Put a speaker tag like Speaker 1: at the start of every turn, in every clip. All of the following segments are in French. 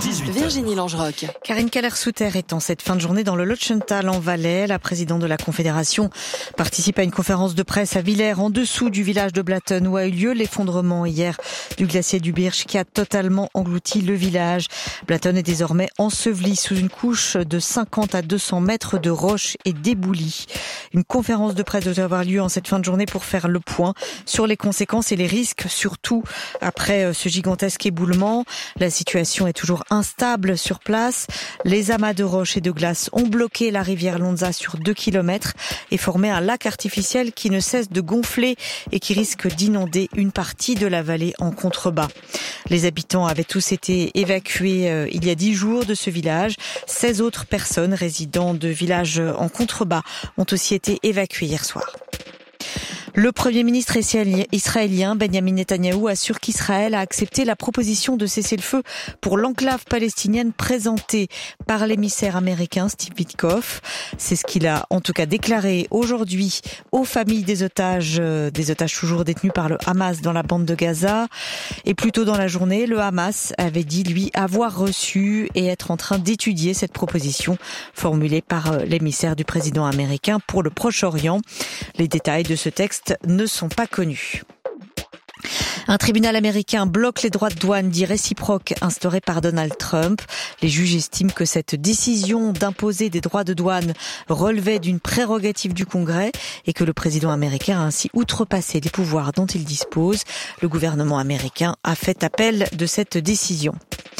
Speaker 1: 18h.
Speaker 2: Virginie Langerock.
Speaker 3: Karine Keller-Souter est en cette fin de journée dans le Lotschental en Valais. La présidente de la Confédération participe à une conférence de presse à Villers, en dessous du village de Blatten, où a eu lieu l'effondrement hier du glacier du Birch qui a totalement englouti le village. Blatten est désormais enseveli sous une couche de 50 à 200 mètres de roches et d'éboulis. Une conférence de presse doit avoir lieu en cette fin de journée pour faire le point sur les conséquences et les risques, surtout après ce gigantesque éboulement. La situation est toujours instable sur place. Les amas de roches et de glace ont bloqué la rivière Lonza sur 2 km et formé un lac artificiel qui ne cesse de gonfler et qui risque d'inonder une partie de la vallée en contrebas. Les habitants avaient tous été évacués il y a 10 jours de ce village. 16 autres personnes résidant de villages en contrebas ont aussi été évacuées hier soir. Le Premier ministre israélien Benjamin Netanyahou assure qu'Israël a accepté la proposition de cessez-le-feu pour l'enclave palestinienne présentée par l'émissaire américain Steve Witkoff. C'est ce qu'il a en tout cas déclaré aujourd'hui aux familles des otages toujours détenus par le Hamas dans la bande de Gaza. Et plus tôt dans la journée, le Hamas avait dit, lui, avoir reçu et être en train d'étudier cette proposition formulée par l'émissaire du président américain pour le Proche-Orient. Les détails de ce texte ne sont pas connus. Un tribunal américain bloque les droits de douane dits réciproques instaurés par Donald Trump. Les juges estiment que cette décision d'imposer des droits de douane relevait d'une prérogative du Congrès et que le président américain a ainsi outrepassé les pouvoirs dont il dispose. Le gouvernement américain a fait appel de cette décision.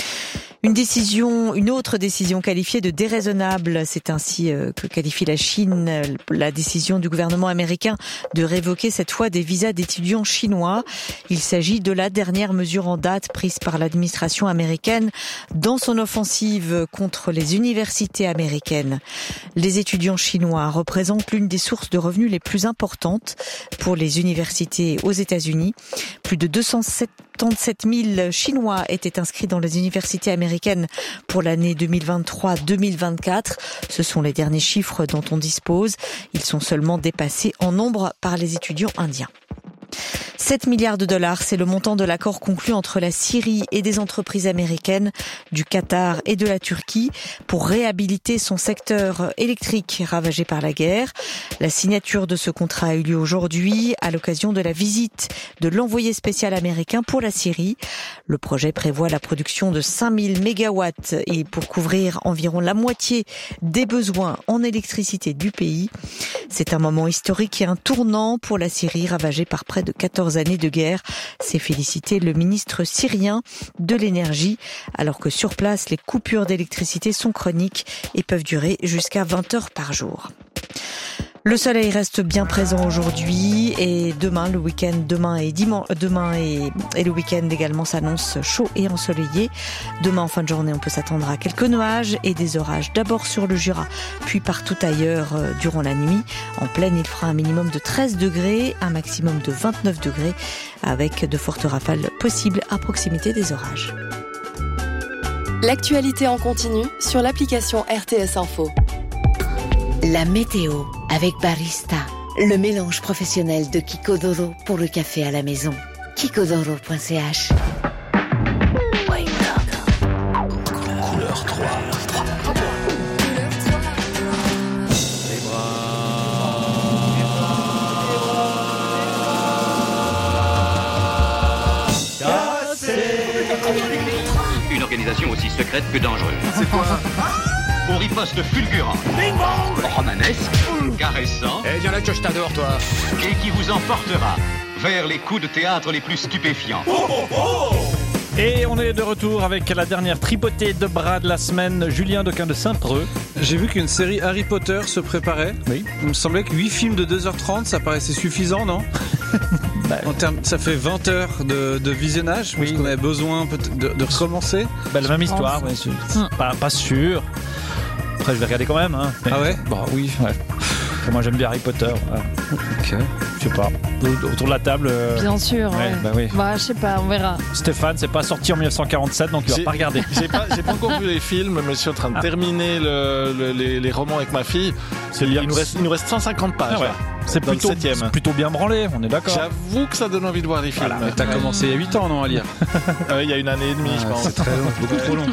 Speaker 3: Une autre décision qualifiée de déraisonnable, c'est ainsi que qualifie la Chine la décision du gouvernement américain de révoquer cette fois des visas d'étudiants chinois. Il s'agit de la dernière mesure en date prise par l'administration américaine dans son offensive contre les universités américaines. Les étudiants chinois représentent l'une des sources de revenus les plus importantes pour les universités aux États-Unis. Plus de 277 000 Chinois étaient inscrits dans les universités américaines pour l'année 2023-2024. Ce sont les derniers chiffres dont on dispose. Ils sont seulement dépassés en nombre par les étudiants indiens. 7 milliards de dollars, c'est le montant de l'accord conclu entre la Syrie et des entreprises américaines, du Qatar et de la Turquie pour réhabiliter son secteur électrique ravagé par la guerre. La signature de ce contrat a eu lieu aujourd'hui à l'occasion de la visite de l'envoyé spécial américain pour la Syrie. Le projet prévoit la production de 5000 mégawatts et pour couvrir environ la moitié des besoins en électricité du pays. C'est un moment historique et un tournant pour la Syrie ravagée par près de 14 années de guerre, s'est félicité le ministre syrien de l'énergie, alors que sur place, les coupures d'électricité sont chroniques et peuvent durer jusqu'à 20 heures par jour. Le soleil reste bien présent aujourd'hui et demain, le week-end, demain et le week-end également s'annonce chaud et ensoleillé. Demain en fin de journée, on peut s'attendre à quelques nuages et des orages d'abord sur le Jura, puis partout ailleurs durant la nuit. En pleine, il fera un minimum de 13 degrés, un maximum de 29 degrés avec de fortes rafales possibles à proximité des orages.
Speaker 2: L'actualité en continu sur l'application RTS Info.
Speaker 4: La météo avec Barista, le mélange professionnel de Kikodoro pour le café à la maison. Kikodoro.ch.
Speaker 1: Couleur 3.
Speaker 5: Une organisation aussi secrète que dangereuse.
Speaker 1: C'est quoi?
Speaker 5: On riposte fulgurant, romanesque, caressant,
Speaker 1: Eh, viens là que je t'adore, toi.
Speaker 5: et qui vous emportera vers les coups de théâtre les plus stupéfiants.
Speaker 6: Et on est de retour avec la dernière tripotée de bras de la semaine, Julien Dequin de Saint-Preux.
Speaker 7: J'ai vu qu'une série Harry Potter se préparait.
Speaker 6: Oui.
Speaker 7: Il me semblait que 8 films de 2h30, ça paraissait suffisant, non? Ça fait 20 heures de visionnage.
Speaker 6: Oui.
Speaker 7: Parce qu'on avait besoin peut-être de recommencer.
Speaker 6: La même histoire, ouais, pas sûr. Après, je vais regarder quand même. Hein.
Speaker 7: Ah ouais?
Speaker 6: Bon, oui. Ouais. Moi, j'aime bien Harry Potter. Voilà.
Speaker 7: Ok.
Speaker 6: Je sais pas. Autour de la table.
Speaker 8: Bien sûr.
Speaker 6: Ouais, bah oui.
Speaker 8: Bah, je sais pas, on verra.
Speaker 6: Stéphane, c'est pas sorti en 1947, donc il va pas regarder.
Speaker 9: J'ai pas encore vu les films, mais je suis en train de terminer les romans avec ma fille. Il nous reste 150 pages.
Speaker 6: Ah ouais. C'est plutôt bien branlé, on est d'accord.
Speaker 9: J'avoue que ça donne envie de voir les films.
Speaker 7: Voilà, mais t'as commencé il y a 8 ans, non, à lire?
Speaker 9: Il y a une année et demie, je pense.
Speaker 7: C'est très long, beaucoup trop long.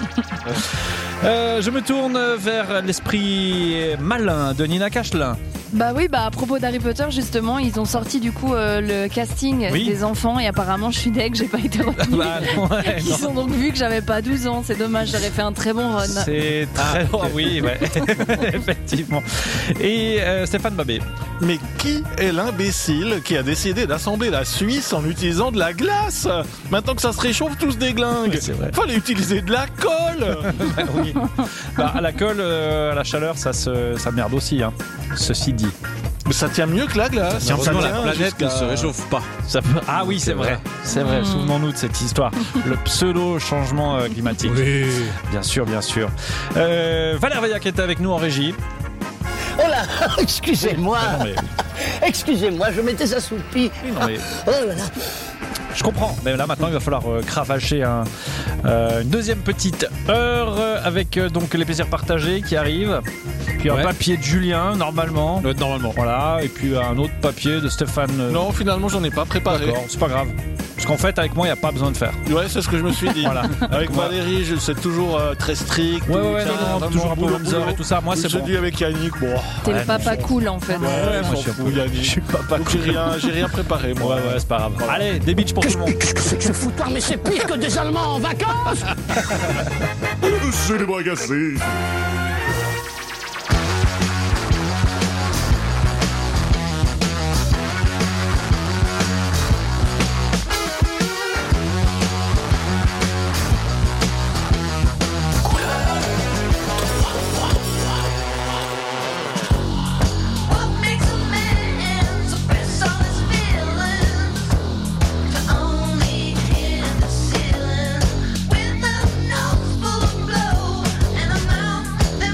Speaker 6: Je me tourne vers l'esprit malin de Nina Cachelin.
Speaker 8: Bah oui, à propos d'Harry Potter, justement, ils ont sorti du coup le casting des enfants et apparemment je suis deg, j'ai pas été retenue. Ils ont donc vu que j'avais pas 12 ans, c'est dommage, j'aurais fait un très bon run.
Speaker 6: C'est très long, oui, ouais. Effectivement. Et Stéphane Babé.
Speaker 9: Mais qui est l'imbécile qui a décidé d'assembler la Suisse en utilisant de la glace? Maintenant que ça se réchauffe, tout se déglingue.
Speaker 6: Oui, c'est vrai.
Speaker 9: Fallait utiliser de la colle.
Speaker 6: Oui. À la colle, à la chaleur, ça merde aussi, hein. Ceci dit.
Speaker 9: Mais ça tient mieux que la glace.
Speaker 7: Heureusement, la planète ne se réchauffe pas.
Speaker 6: Ah oui, c'est vrai. C'est vrai. Souvenons-nous de cette histoire. Le pseudo-changement climatique.
Speaker 7: Oui.
Speaker 6: Bien sûr, bien sûr. Valère Veillat qui était avec nous en régie.
Speaker 10: Oh là, excusez-moi. Excusez-moi, je m'étais assoupi.
Speaker 6: Non, mais...
Speaker 10: Oh là là.
Speaker 6: Je comprends, mais là maintenant il va falloir cravacher une deuxième petite heure avec donc les plaisirs partagés qui arrivent. Puis un papier de Julien normalement. Voilà, et puis un autre papier de Stéphane.
Speaker 9: Non, finalement j'en ai pas préparé.
Speaker 6: D'accord, c'est pas grave. Parce qu'en fait avec moi il n'y a pas besoin de faire.
Speaker 9: Ouais, c'est ce que je me suis dit.
Speaker 6: Voilà.
Speaker 9: Avec Valérie, c'est toujours très strict.
Speaker 6: Ouais, non, toujours un peu loser et tout ça. Moi c'est bon.
Speaker 9: Je dis avec Yannick, bon.
Speaker 8: T'es le papa cool en fait.
Speaker 9: Ouais, moi je suis papa cool. J'ai rien préparé moi.
Speaker 6: Ouais, c'est pas grave. Voilà. Allez, des bitches pour tout le monde.
Speaker 10: Qu'est-ce que c'est que ce foutoir? Mais c'est pire que des Allemands en vacances.
Speaker 11: C'est les bras cassés.
Speaker 12: With a nose full of blow and a mouth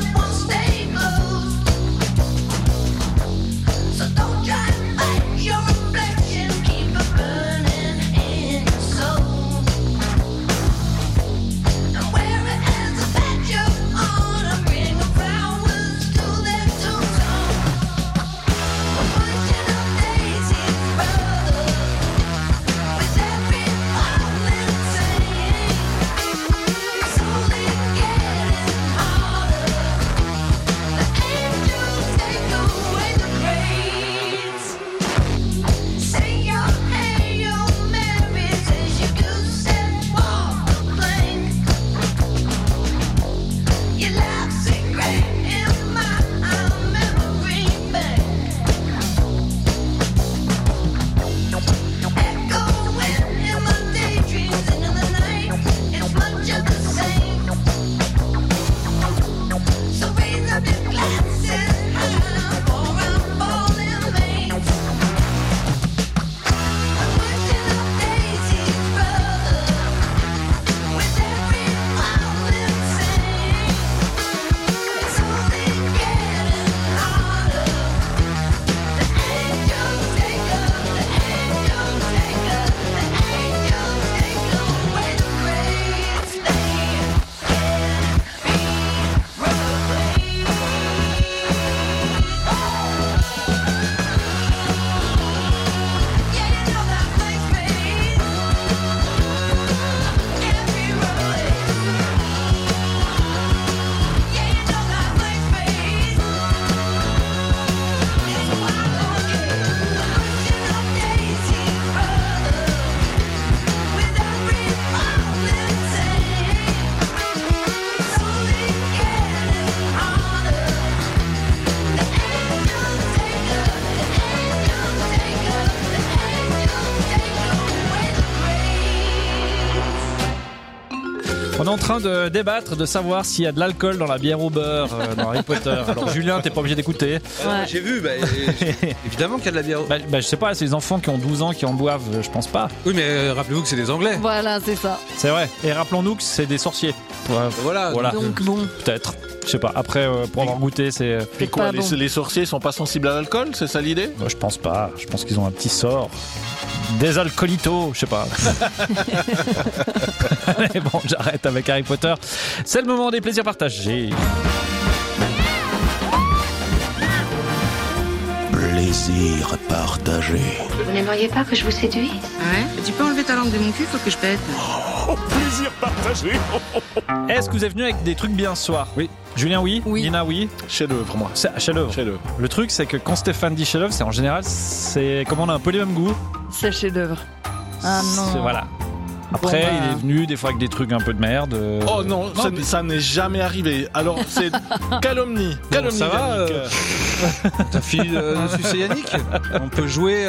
Speaker 6: On est en train de débattre, de savoir s'il y a de l'alcool dans la bière au beurre dans Harry Potter. Alors Julien, t'es pas obligé d'écouter.
Speaker 7: J'ai vu, évidemment qu'il y a de la bière.
Speaker 6: Je sais pas, c'est les enfants qui ont 12 ans qui en boivent, je pense pas.
Speaker 7: Oui, mais rappelez-vous que c'est des Anglais.
Speaker 8: Voilà, c'est ça.
Speaker 6: C'est vrai. Et rappelons-nous que c'est des sorciers.
Speaker 7: Voilà.
Speaker 8: Donc bon.
Speaker 6: Peut-être. Je sais pas. Après, pour avoir goûté, c'est.
Speaker 9: Puis quoi, les sorciers sont pas sensibles à l'alcool, c'est ça l'idée?
Speaker 6: Je pense pas. Je pense qu'ils ont un petit sort. Des alcoolitos, je sais pas. Allez, bon, j'arrête avec Harry Potter. C'est le moment des plaisirs partagés.
Speaker 11: Plaisir partagé.
Speaker 12: Vous n'aimeriez pas que je vous séduise?
Speaker 13: Ouais. Tu peux enlever ta langue de mon cul, faut que je pète.
Speaker 11: Plaisir partagé.
Speaker 6: Est-ce que vous êtes venu avec des trucs bien ce soir?
Speaker 9: Oui.
Speaker 6: Julien, oui. Nina, oui.
Speaker 9: Chef-d'œuvre, moi.
Speaker 6: Chef-d'œuvre. Le truc, c'est que quand Stéphane dit chef-d'œuvre, c'est en général, c'est comme on a un peu les mêmes goûts.
Speaker 8: C'est chef-d'œuvre. Ah non.
Speaker 6: Voilà. Après, il est venu des fois avec des trucs un peu de merde.
Speaker 9: Oh non, ça n'est jamais arrivé. Alors, c'est calomnie. Calomnie.
Speaker 7: Ça va ta fille sucer Yannick? On peut jouer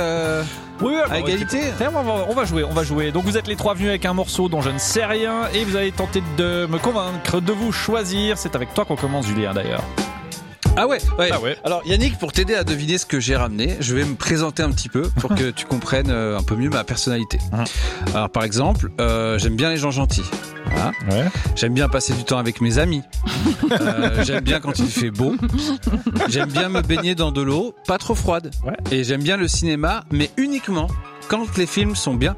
Speaker 7: à égalité.
Speaker 6: On va jouer. Donc vous êtes les trois venus avec un morceau dont je ne sais rien et vous allez tenter de me convaincre, de vous choisir. C'est avec toi qu'on commence, Julien, d'ailleurs.
Speaker 7: Ah ouais. Alors Yannick, pour t'aider à deviner ce que j'ai ramené, je vais me présenter un petit peu pour que tu comprennes un peu mieux ma personnalité. Alors par exemple, j'aime bien les gens gentils. Voilà. Ouais. J'aime bien passer du temps avec mes amis. J'aime bien quand il fait beau. J'aime bien me baigner dans de l'eau, pas trop froide. Ouais. Et j'aime bien le cinéma, mais uniquement quand les films sont bien.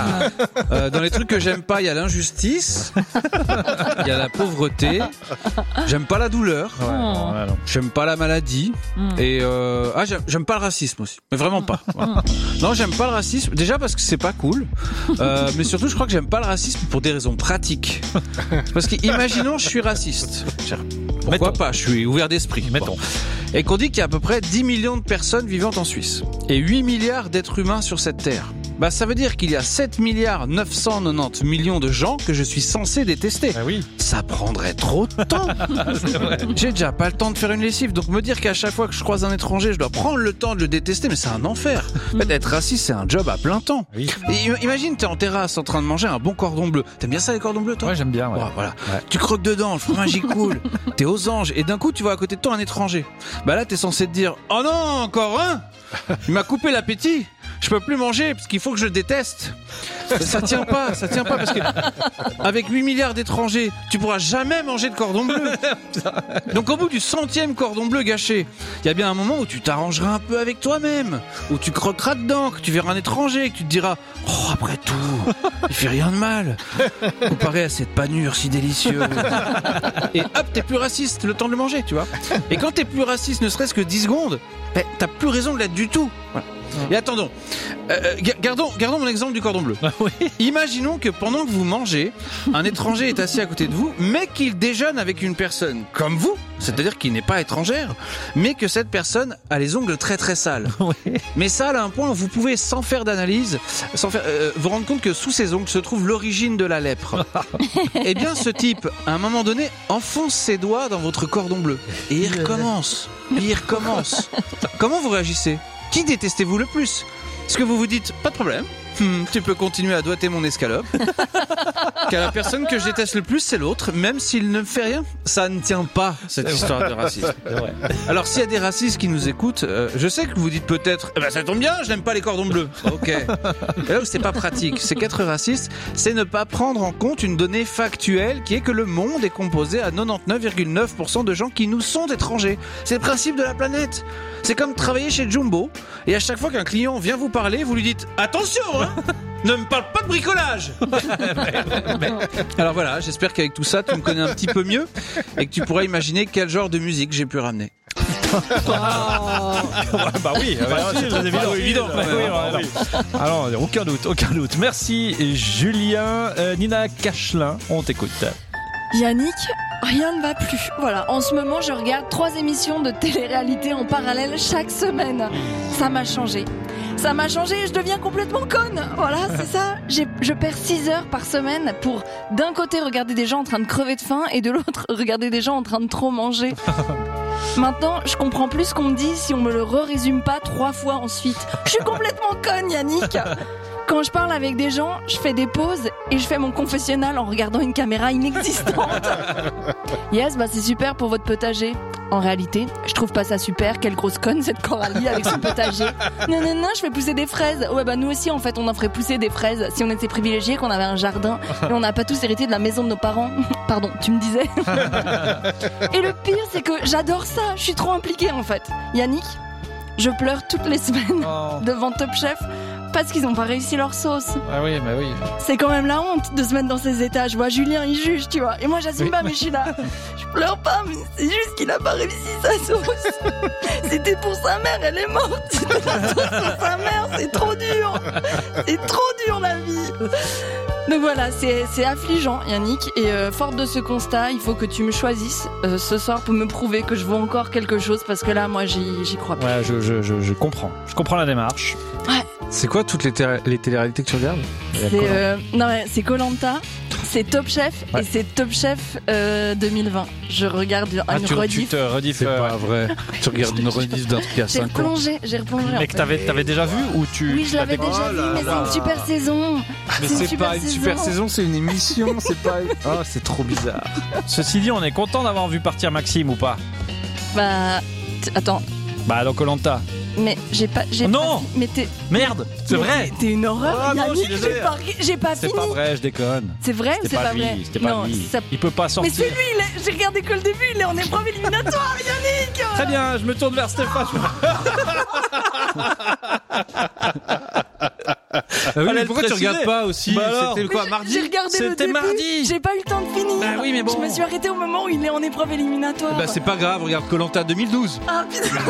Speaker 7: Dans les trucs que j'aime pas, il y a l'injustice, il y a la pauvreté, j'aime pas la douleur, j'aime pas la maladie, et j'aime pas le racisme aussi, mais vraiment pas. Non, j'aime pas le racisme, déjà parce que c'est pas cool, mais surtout je crois que j'aime pas le racisme pour des raisons pratiques. Parce que imaginons je suis raciste. Pourquoi pas, je suis ouvert d'esprit. Mettons. Et qu'on dit qu'il y a à peu près 10 millions de personnes vivant en Suisse et 8 milliards d'êtres humains sur cette terre. Bah ça veut dire qu'il y a 7 milliards 990 millions de gens que je suis censé détester.
Speaker 6: Ah oui.
Speaker 7: Ça prendrait trop de temps. J'ai déjà pas le temps de faire une lessive, donc me dire qu'à chaque fois que je croise un étranger, je dois prendre le temps de le détester, mais c'est un enfer. En fait, être raciste, c'est un job à plein temps. Oui. Et imagine, t'es en terrasse en train de manger un bon cordon bleu. T'aimes bien ça les cordons bleus, toi?
Speaker 6: Ouais, j'aime bien. Ouais.
Speaker 7: Voilà. Ouais. Tu croques dedans, le fromage il coule. T'es aux anges, et d'un coup tu vois à côté de toi un étranger. Bah là t'es censé te dire, oh non, encore un. Il m'a coupé l'appétit. Je peux plus manger parce qu'il faut que je le déteste. Ça tient pas parce que avec 8 milliards d'étrangers, tu pourras jamais manger de cordon bleu. Donc au bout du 100e cordon bleu gâché, il y a bien un moment où tu t'arrangeras un peu avec toi-même, où tu croqueras dedans, que tu verras un étranger et que tu te diras oh après tout, il fait rien de mal comparé à cette panure si délicieuse. Et hop, t'es plus raciste le temps de le manger, tu vois. Et quand t'es plus raciste, ne serait-ce que 10 secondes, t'as plus raison de l'être du tout. Voilà. Et attendons, gardons mon exemple du cordon bleu. Oui. Imaginons que pendant que vous mangez, un étranger est assis à côté de vous, mais qu'il déjeune avec une personne comme vous, c'est-à-dire qu'il n'est pas étrangère, mais que cette personne a les ongles très très sales. Oui. Mais sales à un point où vous pouvez, sans faire d'analyse, vous rendre compte que sous ces ongles se trouve l'origine de la lèpre. Eh bien, ce type, à un moment donné, enfonce ses doigts dans votre cordon bleu. Et il recommence. Comment vous réagissez ? Qui détestez-vous le plus? Est-ce que vous vous dites, pas de problème, tu peux continuer à doigter mon escalope, car la personne que je déteste le plus c'est l'autre, même s'il ne fait rien? Ça ne tient pas, cette histoire de racisme. Alors s'il y a des racistes qui nous écoutent, je sais que vous dites peut-être, ça tombe bien, je n'aime pas les cordons bleus. Ok. Et là où c'est pas pratique, c'est qu'être raciste, c'est ne pas prendre en compte une donnée factuelle qui est que le monde est composé à 99,9% de gens qui nous sont étrangers. C'est le principe de la planète. C'est comme travailler chez Jumbo et à chaque fois qu'un client vient vous parler, vous lui dites attention, hein, ne me parle pas de bricolage. Alors voilà, j'espère qu'avec tout ça, tu me connais un petit peu mieux et que tu pourras imaginer quel genre de musique j'ai pu ramener.
Speaker 6: Bah oui, c'est très évident. Alors, aucun doute. Merci Julien. Nina Cachelin, on t'écoute.
Speaker 8: Yannick, rien ne va plus. Voilà, en ce moment, je regarde 3 émissions de télé-réalité en parallèle chaque semaine. Ça m'a changé. Et je deviens complètement conne. Voilà, c'est ça. Je perds 6 heures par semaine pour, d'un côté, regarder des gens en train de crever de faim et de l'autre, regarder des gens en train de trop manger. Maintenant, je comprends plus ce qu'on me dit si on me le résume pas 3 fois ensuite. Je suis complètement conne, Yannick. Quand je parle avec des gens, je fais des pauses et je fais mon confessionnal en regardant une caméra inexistante. Yes, bah c'est super pour votre potager. En réalité, je trouve pas ça super. Quelle grosse conne cette Coralie avec son potager. Non, je fais pousser des fraises. Ouais, bah nous aussi, en fait, on en ferait pousser des fraises si on était privilégiés, qu'on avait un jardin et on n'a pas tous hérité de la maison de nos parents. Pardon, tu me disais. Et le pire, c'est que j'adore ça. Je suis trop impliquée, en fait. Yannick, je pleure toutes les semaines devant Top Chef parce qu'ils n'ont pas réussi leur sauce.
Speaker 6: Ah oui, bah oui.
Speaker 8: C'est quand même la honte de se mettre dans ces états. Je vois Julien, il juge, tu vois. Et moi, j'assume pas, mais je suis là. Je pleure pas, mais c'est juste qu'il a pas réussi sa sauce. C'était pour sa mère, elle est morte. C'était la sauce pour sa mère, c'est trop dur. C'est trop dur, la vie. Donc voilà, c'est affligeant, Yannick. Et forte de ce constat, il faut que tu me choisisses ce soir pour me prouver que je vaux encore quelque chose. Parce que là, moi, j'y crois pas.
Speaker 6: Ouais, je comprends. Je comprends la démarche.
Speaker 8: Ouais.
Speaker 7: C'est quoi toutes les téléréalités que tu regardes?
Speaker 8: C'est Koh-Lanta, c'est Top Chef et c'est Top Chef 2020. Je regarde une rediff.
Speaker 6: Tu te rediff,
Speaker 7: c'est pas vrai. Tu regardes une rediff d'un truc à 5 ans.
Speaker 8: J'ai replongé.
Speaker 6: Mais que t'avais déjà vu ou tu?
Speaker 8: Oui, je l'avais déjà vu, mais c'est une super saison.
Speaker 7: Mais c'est pas une super saison, c'est une émission, c'est pas. Oh, c'est trop bizarre.
Speaker 6: Ceci dit, on est content d'avoir vu partir Maxime ou pas?
Speaker 8: Bah, attends.
Speaker 6: Bah, dans Koh-Lanta.
Speaker 8: Mais j'ai pas.
Speaker 6: Non.
Speaker 8: Mais t'es.
Speaker 6: Merde, c'est vrai.
Speaker 8: T'es une horreur. Yannick, j'ai pas fini.
Speaker 6: C'est pas vrai, je déconne.
Speaker 8: C'est vrai ou c'est pas vrai?
Speaker 6: C'était pas lui. Il peut pas sortir.
Speaker 8: Mais c'est lui. J'ai regardé que le début. Il est en épreuve éliminatoire, Yannick.
Speaker 6: Très bien, je me tourne vers Stéphane.
Speaker 7: Ah oui, mais pourquoi tu regardes pas aussi? C'était quoi, mardi?
Speaker 8: J'ai regardé le début. C'était mardi. J'ai pas eu le temps de finir.
Speaker 6: Bah oui, mais bon.
Speaker 8: Je me suis arrêté au moment où il est en épreuve éliminatoire.
Speaker 7: Bah c'est pas grave, regarde Koh-Lanta 2012.
Speaker 8: Ah putain.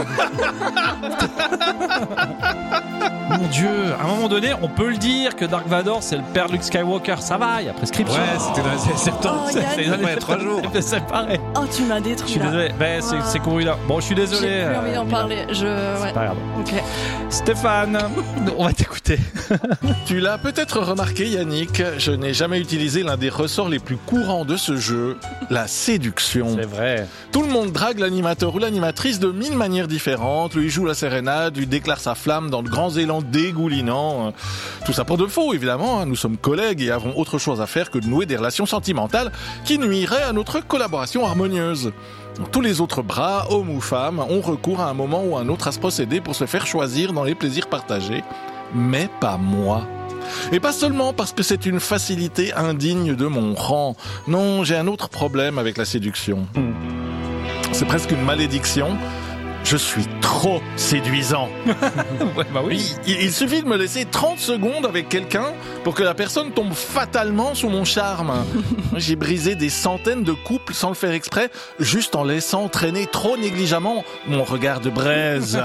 Speaker 6: Mon Dieu, à un moment donné, on peut le dire que Dark Vador c'est le père de Luke Skywalker. Ça va, il y a prescription.
Speaker 7: Ouais, c'était dans les années 70.
Speaker 6: C'est il y a 3 jours. C'est pareil.
Speaker 8: Oh, tu m'as détruit.
Speaker 6: Je suis désolé. Ben, c'est couru là. Bon, je suis désolé.
Speaker 8: J'ai plus envie d'en parler.
Speaker 6: C'est pas grave.
Speaker 8: Ok.
Speaker 6: Stéphane, on va t'écouter.
Speaker 9: Tu l'as peut-être remarqué, Yannick, je n'ai jamais utilisé l'un des ressorts les plus courants de ce jeu, la séduction.
Speaker 6: C'est vrai.
Speaker 9: Tout le monde drague l'animateur ou l'animatrice de 1000 manières différentes, lui joue la sérénade, lui déclare sa flamme dans de grands élans dégoulinants. Tout ça pour de faux, évidemment. Nous sommes collègues et avons autre chose à faire que de nouer des relations sentimentales qui nuiraient à notre collaboration harmonieuse. Tous les autres bras, hommes ou femmes, ont recours à un moment ou à un autre à se posséder pour se faire choisir dans les plaisirs partagés. Mais pas moi. Et pas seulement parce que c'est une facilité indigne de mon rang. Non, j'ai un autre problème avec la séduction. C'est presque une malédiction. Je suis trop séduisant.
Speaker 6: Ouais, bah oui.
Speaker 9: Il suffit de me laisser 30 secondes avec quelqu'un pour que la personne tombe fatalement sous mon charme. J'ai brisé des centaines de couples sans le faire exprès, juste en laissant traîner trop négligemment mon regard de braise.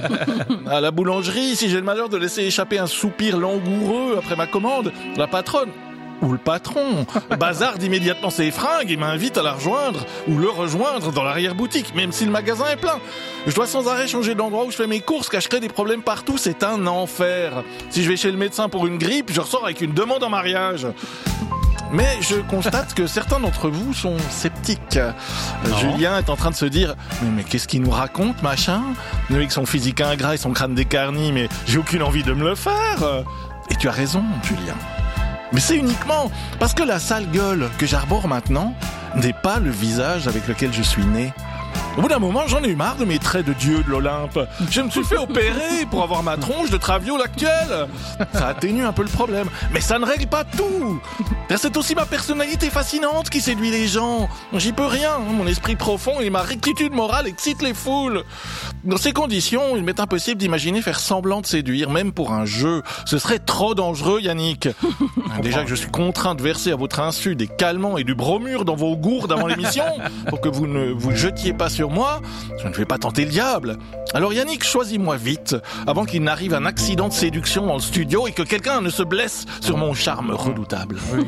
Speaker 9: À la boulangerie, si j'ai le malheur de laisser échapper un soupir langoureux après ma commande, la patronne ou le patron bazarde immédiatement ses fringues et m'invite à la rejoindre ou le rejoindre dans l'arrière-boutique, même si le magasin est plein. Je dois sans arrêt changer d'endroit où je fais mes courses, car je crée des problèmes partout, c'est un enfer. Si je vais chez le médecin pour une grippe, je ressors avec une demande en mariage. Mais je constate que certains d'entre vous sont sceptiques. Julien est en train de se dire « Mais qu'est-ce qu'il nous raconte, machin ? Lui avec son physique ingrat et son crâne décarni, mais j'ai aucune envie de me le faire. » Et tu as raison, Julien. Mais c'est uniquement parce que la sale gueule que j'arbore maintenant n'est pas le visage avec lequel je suis né. Au bout d'un moment, j'en ai eu marre de mes traits de dieu de l'Olympe. Je me suis fait opérer pour avoir ma tronche de traviole actuelle. Ça atténue un peu le problème, mais ça ne règle pas tout. C'est aussi ma personnalité fascinante qui séduit les gens. J'y peux rien. Mon esprit profond et ma rectitude morale excitent les foules. Dans ces conditions, il m'est impossible d'imaginer faire semblant de séduire, même pour un jeu. Ce serait trop dangereux, Yannick. Déjà que je suis contraint de verser à votre insu des calmants et du bromure dans vos gourdes avant l'émission, pour que vous ne vous jetiez pas sur moi, je ne vais pas tenter le diable. Alors Yannick, choisis-moi vite, avant qu'il n'arrive un accident de séduction dans le studio et que quelqu'un ne se blesse sur mon charme redoutable.
Speaker 6: Oui,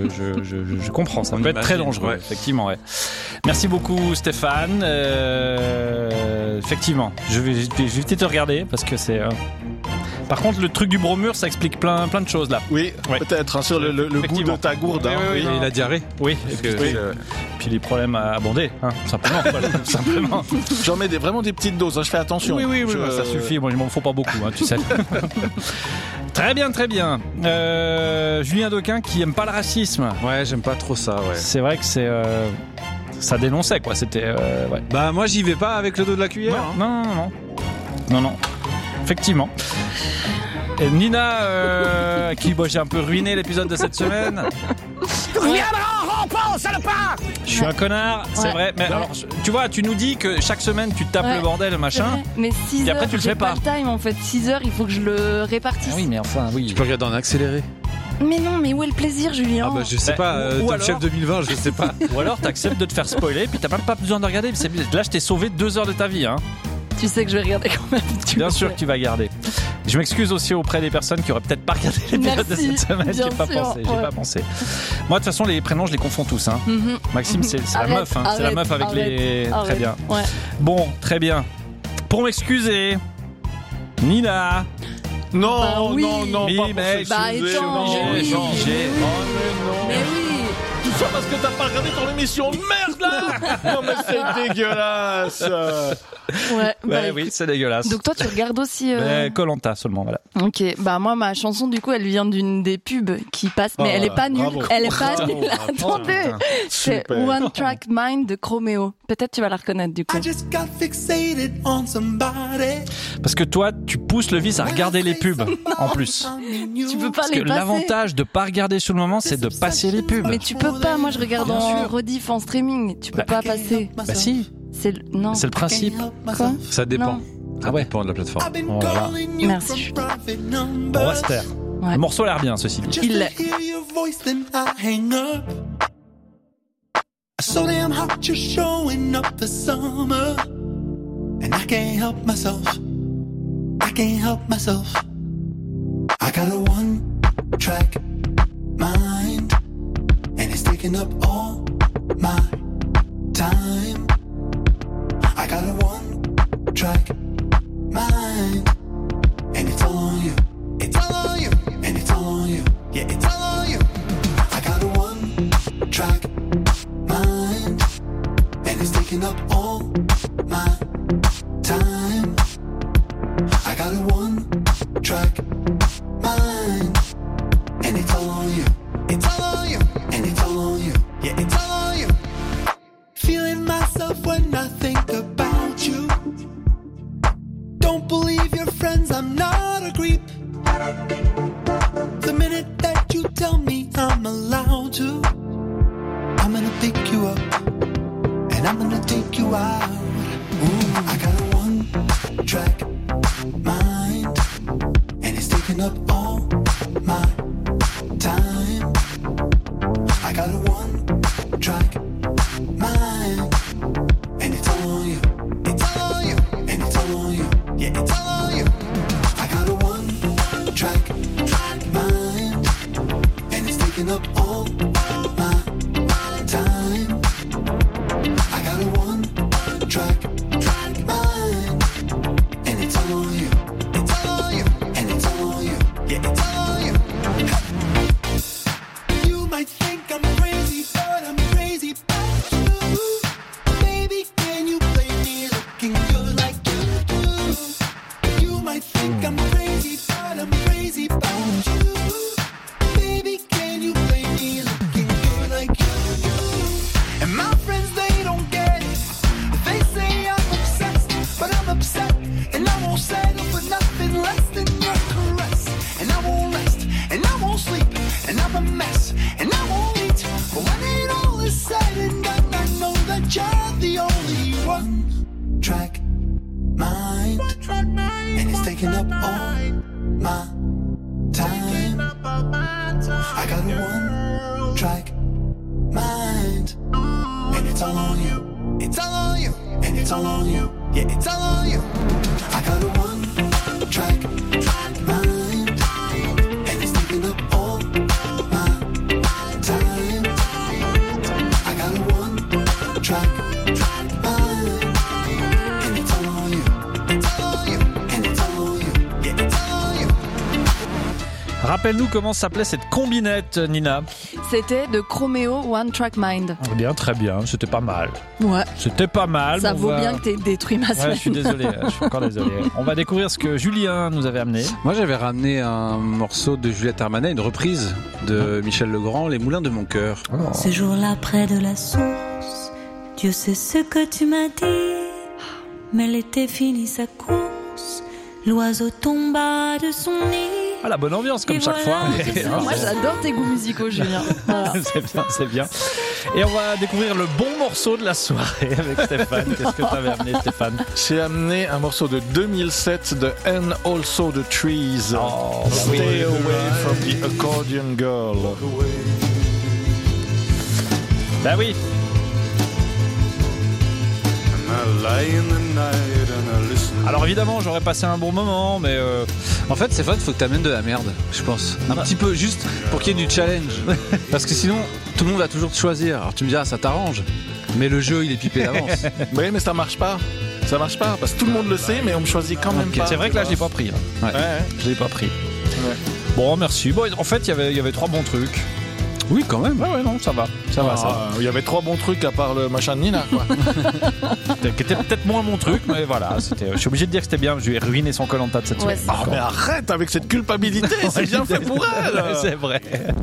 Speaker 6: je comprends, ça peut être très dangereux, effectivement. Ouais. Merci beaucoup Stéphane. Effectivement, je vais peut-être te regarder parce que c'est... Par contre, le truc du bromure, ça explique plein de choses là.
Speaker 9: Oui, ouais. Peut-être sur le goût de ta gourde.
Speaker 6: Oui,
Speaker 7: et la diarrhée.
Speaker 6: Oui. Puis les problèmes à abonder, simplement. Voilà, simplement.
Speaker 9: J'en mets vraiment des petites doses. Je fais attention.
Speaker 6: Oui, ça suffit. Moi, il m'en faut pas beaucoup, tu sais. Très bien, très bien. Julien Doquin qui aime pas le racisme.
Speaker 7: Ouais, j'aime pas trop ça, ouais.
Speaker 6: C'est vrai que c'est... ça dénonçait, quoi. C'était... ouais.
Speaker 7: Bah, moi, j'y vais pas avec le dos de la cuillère.
Speaker 6: Non. Effectivement. Et Nina, qui, j'ai un peu ruiné l'épisode de cette semaine.
Speaker 10: Reviendra en rampant, salopard!
Speaker 6: Je suis un connard, c'est vrai. Mais alors, tu vois, tu nous dis que chaque semaine tu tapes le bordel, machin.
Speaker 8: Mais 6
Speaker 6: et après
Speaker 8: heures,
Speaker 6: tu le
Speaker 8: j'ai
Speaker 6: fais pas.
Speaker 8: Le time en fait. 6 heures, il faut que je le répartisse.
Speaker 6: Ah oui, mais enfin, oui.
Speaker 7: Tu peux regarder en accéléré.
Speaker 8: Mais non, mais où est le plaisir, Julien?
Speaker 7: Ah bah je sais pas, Top Chef 2020, je sais pas.
Speaker 6: Ou alors t'acceptes de te faire spoiler, puis t'as même pas besoin de regarder. Là, je t'ai sauvé 2 heures de ta vie, hein.
Speaker 8: Tu sais que je vais regarder quand même.
Speaker 6: Bien sûr que tu vas garder. Je m'excuse aussi auprès des personnes qui auraient peut-être pas regardé l'épisode de cette semaine. J'ai pas pensé. Moi, de toute façon, les prénoms, je les confonds tous. Hein. Maxime, c'est la meuf. Hein. C'est la meuf avec les. Très bien.
Speaker 8: Ouais.
Speaker 6: Bon, très bien. Pour m'excuser, Nina.
Speaker 9: Non, non,
Speaker 6: oui,
Speaker 9: pas
Speaker 6: mais
Speaker 9: pour
Speaker 6: je suis obligé.
Speaker 8: Mais oui.
Speaker 9: Tout ça parce que t'as pas regardé ton émission de merde là. Non mais c'est dégueulasse.
Speaker 6: Ouais, oui, c'est dégueulasse.
Speaker 8: Donc toi tu regardes aussi
Speaker 6: Koh-Lanta seulement, voilà.
Speaker 8: Ok, bah moi ma chanson du coup elle vient d'une des pubs qui passe, mais elle est pas nulle. Elle est pas nulle. Attendez, c'est One Track Mind de Chromeo. Peut-être tu vas la reconnaître du coup.
Speaker 6: Parce que toi tu pousses le vice à regarder les pubs en plus.
Speaker 8: Tu peux pas
Speaker 6: Parce
Speaker 8: les
Speaker 6: que
Speaker 8: passer.
Speaker 6: L'avantage de pas regarder sur le moment, c'est de passer les pubs.
Speaker 8: Mais tu peux pas. Moi je regarde en rediff en streaming. Tu peux pas passer.
Speaker 6: Bah si.
Speaker 8: Non.
Speaker 6: C'est le principe.
Speaker 8: Quoi?
Speaker 7: Ça dépend.
Speaker 8: Non.
Speaker 6: Ah ouais.
Speaker 7: Ça dépend de la plateforme.
Speaker 6: Voilà.
Speaker 8: Merci.
Speaker 6: On va se taire.
Speaker 8: Ouais.
Speaker 6: Le morceau a l'air bien, ceci dit.
Speaker 8: Il l'est.
Speaker 14: So damn hot, you're showing up for summer, and I can't help myself. I got a one-track mind, and it's taking up all my time. I got a one-track mind, and it's all on you. It's all on you, and it's all on you. Yeah, it's all on you. I got a one-track mind, and it's taking up all my time. I got a one-track mind, and it's all on you. It's all on you, and it's all on you. Yeah, it's all on you. Feeling myself when I think about you. Don't believe your friends, I'm not a creep. The minute that you tell me I'm allowed to, I'm gonna pick you up, and I'm gonna take you out. Ooh, I got a one-track mind, and it's taking up all my time. I got a one-track mind, and it's all on you. It's all on you, and it's all on you. Yeah, it's all on you. I got a one-track mind, and it's taking up all my time. I got a one-track mind, and it's all on you. It's all on you, and it's all on you. Yeah, it's all on you. You might think I'm crazy, but I'm crazy about you. Baby, can you play me looking good like you do? You might think I'm crazy, but I'm crazy about you. Baby, can you play me looking good like you do? And my friends, they don't get it. They say I'm obsessed, but I'm upset. And I won't settle for nothing less than your caress. And I won't rest, and I won't sleep, and I'm a mess, and I won't eat. But when it all is said and done, I know that you're the only one-track mind, and it's taking up all my time. I got a one-track mind, and it's all on you. It's all on you, and it's all on you. Yeah, it's all on you. I got a one-track mind, and it's taking up all my time. I got a one-track mind, and it's all on you. It's all on you, and it's all on you. Yeah, it's all on you.
Speaker 6: Rappelle-nous comment s'appelait cette combinette, Nina.
Speaker 8: C'était de Chromeo One Track Mind.
Speaker 6: Eh bien, très bien, c'était pas mal.
Speaker 8: Ouais.
Speaker 6: C'était pas mal.
Speaker 8: Ça vaut bien que t'aies détruit ma semaine.
Speaker 6: Ouais, je suis désolé, je suis encore désolé. On va découvrir ce que Julien nous avait amené.
Speaker 7: Moi, j'avais ramené un morceau de Juliette Armanet, une reprise de Michel Legrand, Les Moulins de mon cœur.
Speaker 15: Oh. Ce jour-là, près de la source, Dieu sait ce que tu m'as dit, mais l'été finit sa course, l'oiseau tomba de son nid.
Speaker 6: Ah, la bonne ambiance comme chaque fois.
Speaker 8: Moi j'adore tes goûts musicaux, Julien. Voilà.
Speaker 6: C'est bien. Et on va découvrir le bon morceau de la soirée avec Stéphane. Qu'est-ce que tu avais amené, Stéphane?
Speaker 9: J'ai amené un morceau de 2007 de And Also the Trees. Stay away from the accordion girl.
Speaker 6: Bah oui. Alors évidemment, j'aurais passé un bon moment, mais
Speaker 7: en fait, c'est vrai qu'il faut que t'amènes de la merde, je pense. Un petit peu, juste pour qu'il y ait du challenge. Parce que sinon, tout le monde va toujours te choisir. Alors tu me diras, ça t'arrange. Mais le jeu, il est pipé d'avance.
Speaker 9: Oui, mais ça marche pas. Ça marche pas, parce que tout le monde le sait, mais on me choisit quand même pas.
Speaker 6: C'est vrai que là, je l'ai pas pris.
Speaker 9: Ouais.
Speaker 6: Je l'ai pas pris. Ouais. Bon, merci. Bon, en fait, il y avait 3 bons trucs.
Speaker 7: Oui, quand même.
Speaker 6: Ouais, non, ça va. Ça va.
Speaker 9: Il y avait 3 bons trucs à part le machin de Nina, quoi.
Speaker 6: C'était peut-être moins mon truc, mais voilà. Je suis obligé de dire que c'était bien. Je lui ai ruiné son Koh-Lanta de cette semaine.
Speaker 9: Mais arrête avec cette culpabilité, c'est bien fait pour elle.
Speaker 6: C'est vrai.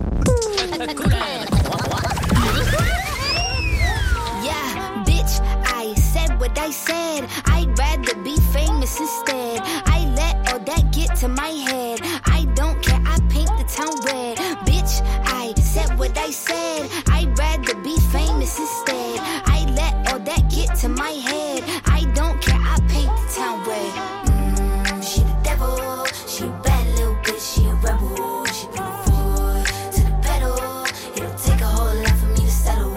Speaker 16: Yeah, bitch, I said what I said. I'd rather be famous instead. I let all that get to my head. I don't care, I paint the town red. Bitch, I said what I said. I'd rather be famous instead. I let all that get to my head. I don't care, I paint the town red. She the devil, she a bad little bitch, she a rebel. She put her foot to the pedal. It'll take a whole lot for me to settle.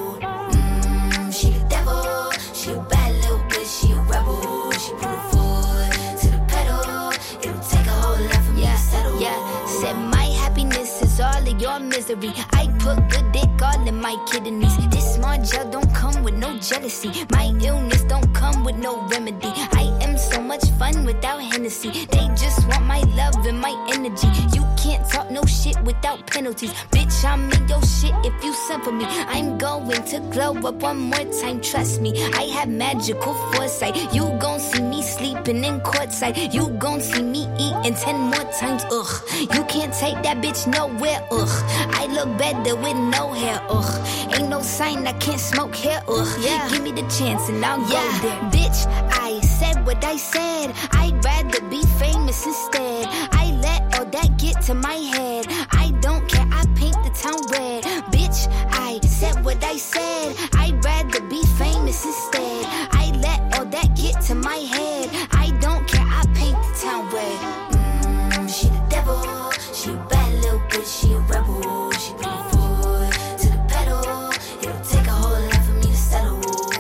Speaker 16: She the devil, she a bad little bitch, she a rebel. She put her foot to the pedal. It'll take a whole lot for me to settle. Yeah, said my happiness is all of your misery. I put good dick all in my kidneys. This small gel don't come with no jealousy. My illness don't come with no remedy. I am so much fun without Hennessy. They just want my love and my energy. You can't talk no shit without penalties. Bitch, I'm in your shit if you send for me. I'm going to glow up one more time, trust me. I have magical foresight. You gon' see me sleeping in courtside. You gon' see me eating 10 more times, ugh. You can't take that bitch nowhere, ugh. I look better with no hair, ugh. Ain't no sign I can't smoke here, ugh. Yeah. Give me the chance and I'll go there. Bitch, I said what I said. I'd rather be famous instead. I let all that get to my head. I don't care, I paint the town red. Bitch, I said what I said. I'd rather be famous instead. I let all that get to my head. I don't care, I paint the town red. She the devil, she a bad little bitch, she a rebel. She put her foot to the pedal. It'll take a whole lot for me to settle.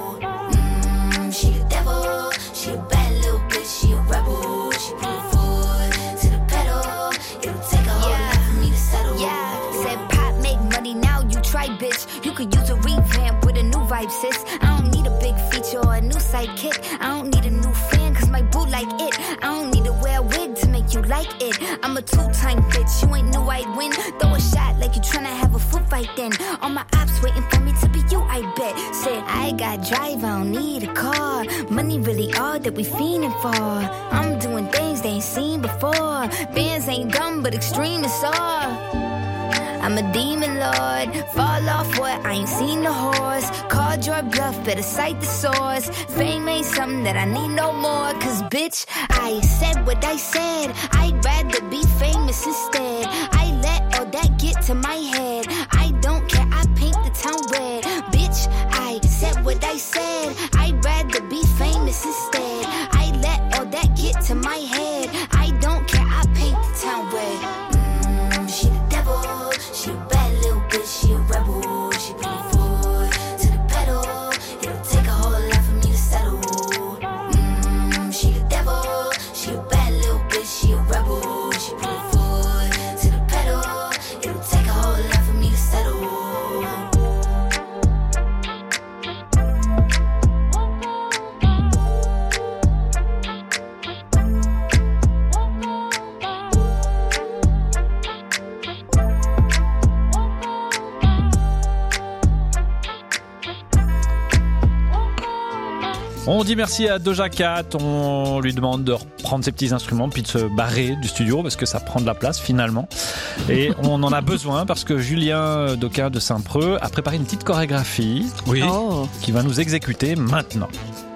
Speaker 16: She the devil, she a bad little bitch, she a rebel. She put her foot to the pedal. It'll take a whole lot for me to settle. Yeah, said pop make money, now you try, bitch. You could use a revamp with a new vibe, sis. I don't need a big feature or a new sidekick. I don't need a new fan, cause my boo like it. I don't need to wear a wig to make you like it. I'm a 2-time bitch, you ain't knew I'd win. Throw a shot like you tryna have a foot fight then. All my ops waiting for me to be you, I bet. Said, I got drive, I don't need a car. Money really all that we fiending for. I'm doing things they ain't seen before. Bands ain't dumb, but extreme is all. I'm a demon lord, fall off what I ain't seen the horse. Called your bluff, better cite the source. Fame ain't something that I need no more. Cause bitch, I said what I said. I'd rather be famous instead. I let all that get to my head. I don't care, I paint the town red. Bitch, I said what I said. I'd rather be famous instead. I let all that get to my head. I don't care, I paint the town red. She the devil, she a bad little bitch, she a rebel. She put her foot to the pedal. It'll take a whole lot for me to settle. She the devil, she a bad little bitch, she a rebel. She put her foot to the pedal. It'll take a whole lot for me to settle.
Speaker 6: On dit merci à Doja Cat, on lui demande de reprendre ses petits instruments puis de se barrer du studio parce que ça prend de la place finalement. Et on en a besoin parce que Julien Doquin de Saint-Preux a préparé une petite chorégraphie qui va nous exécuter maintenant.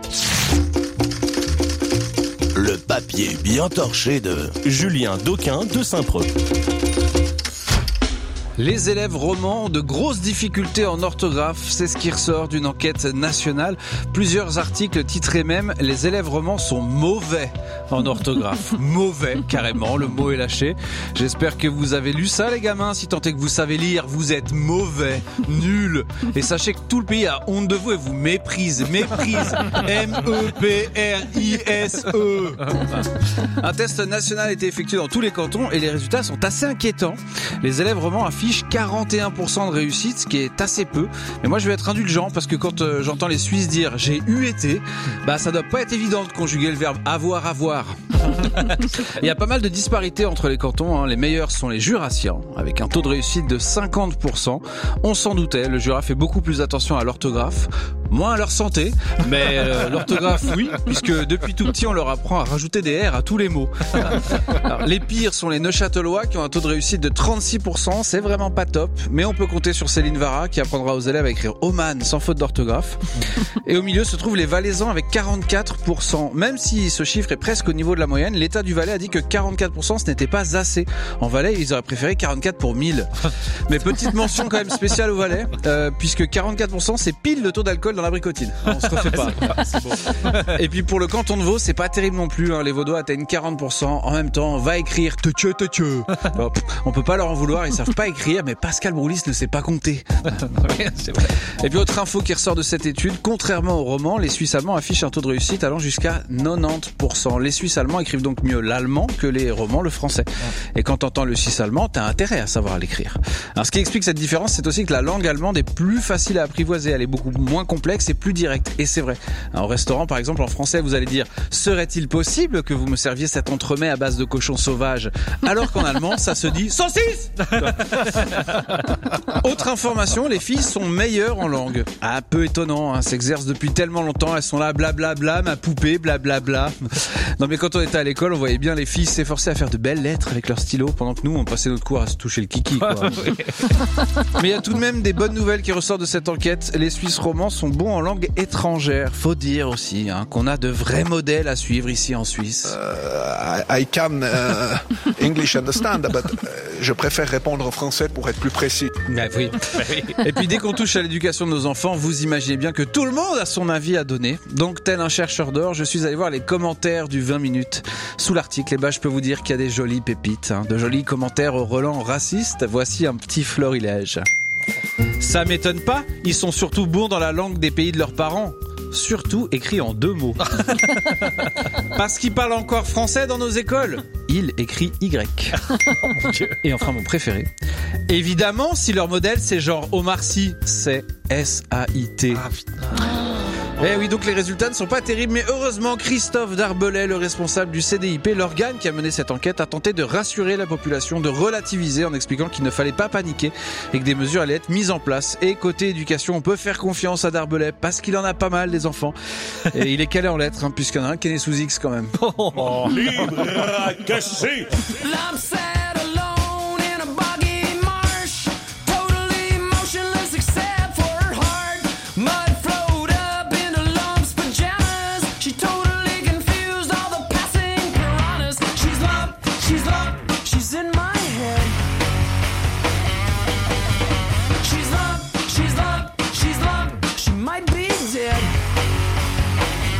Speaker 11: Le papier bien torché de Julien Doquin de Saint-Preux.
Speaker 7: Les élèves romans ont de grosses difficultés en orthographe, c'est ce qui ressort d'une enquête nationale. Plusieurs articles titraient même « Les élèves romans sont mauvais en orthographe ». Mauvais, carrément, le mot est lâché. J'espère que vous avez lu ça les gamins, si tant est que vous savez lire, vous êtes mauvais, nuls. Et sachez que tout le pays a honte de vous et vous méprise. M-E-P-R-I-S-E. Un test national a été effectué dans tous les cantons et les résultats sont assez inquiétants. Les élèves romans affichent 41% de réussite, ce qui est assez peu. Mais moi, je vais être indulgent parce que quand j'entends les Suisses dire « j'ai eu été », ça doit pas être évident de conjuguer le verbe « avoir ». Il y a pas mal de disparités entre les cantons. Les meilleurs sont les Jurassiens, avec un taux de réussite de 50%. On s'en doutait, le Jura fait beaucoup plus attention à l'orthographe, moins à leur santé, mais l'orthographe, oui, puisque depuis tout petit, on leur apprend à rajouter des R à tous les mots. Alors, les pires sont les Neuchâtelois, qui ont un taux de réussite de 36%. C'est vraiment pas top, mais on peut compter sur Céline Vara, qui apprendra aux élèves à écrire Oman sans faute d'orthographe. Et au milieu se trouvent les Valaisans avec 44%. Même si ce chiffre est presque au niveau de la moyenne, l'État du Valais a dit que 44% ce n'était pas assez. En Valais, ils auraient préféré 44 pour 1000. Mais petite mention quand même spéciale au Valais, puisque 44% c'est pile le taux d'alcool dans l'abricotine. On se refait pas. C'est bon. Et puis pour le canton de Vaud, c'est pas terrible non plus. Les Vaudois atteignent 40%. En même temps, on va écrire te tcheu. Bon, on peut pas leur en vouloir, ils savent pas écrire, mais Pascal Broulis ne sait pas compter. C'est vrai. Et puis autre info qui ressort de cette étude, contrairement aux romans, les Suisses allemands affichent un taux de réussite allant jusqu'à 90%. Les Suisses allemands écrivent donc mieux l'allemand que les romans le français. Et quand t'entends le suisse allemand, t'as intérêt à savoir l'écrire. Alors ce qui explique cette différence, c'est aussi que la langue allemande est plus facile à apprivoiser, elle est beaucoup moins complexe et plus directe. Et c'est vrai. Alors, au restaurant, par exemple, en français, vous allez dire « Serait-il possible que vous me serviez cet entremets à base de cochon sauvage ?» Alors qu'en allemand, ça se dit « Saucisse !» Autre information, les filles sont meilleures en langue. Ah, peu étonnant, s'exercent depuis tellement longtemps, elles sont là blablabla, ma poupée, blablabla. Non mais quand on était à l'école, on voyait bien les filles s'efforcer à faire de belles lettres avec leur stylo, pendant que nous, on passait notre cours à se toucher le kiki, quoi. Mais il y a tout de même des bonnes nouvelles qui ressortent de cette enquête. Les Suisses romans sont bons en langue étrangère. Faut dire aussi qu'on a de vrais modèles à suivre ici en Suisse.
Speaker 17: I can English understand, but je préfère répondre en français pour être plus précis.
Speaker 7: Oui. Et puis dès qu'on touche à l'éducation de nos enfants, vous imaginez bien que tout le monde a son avis à donner. Donc tel un chercheur d'or, je suis allé voir les commentaires du 20 minutes sous l'article. Et je peux vous dire qu'il y a des jolies pépites, de jolis commentaires au relent raciste. Voici un petit florilège. Ça m'étonne pas, ils sont surtout bons dans la langue des pays de leurs parents. Surtout écrit en 2 mots. Parce qu'ils parlent encore français dans nos écoles. Il écrit Y. Et enfin mon préféré. Évidemment, si leur modèle c'est genre Omar Sy, c'est S-A-I-T. Eh oui, donc les résultats ne sont pas terribles, mais heureusement, Christophe Darbelay, le responsable du CDIP, l'organe qui a mené cette enquête, a tenté de rassurer la population, de relativiser en expliquant qu'il ne fallait pas paniquer et que des mesures allaient être mises en place. Et côté éducation, on peut faire confiance à Darbelay parce qu'il en a pas mal des enfants. Et il est calé en lettres, puisqu'il y en a un qui est né sous X quand même.
Speaker 11: Libre à casser.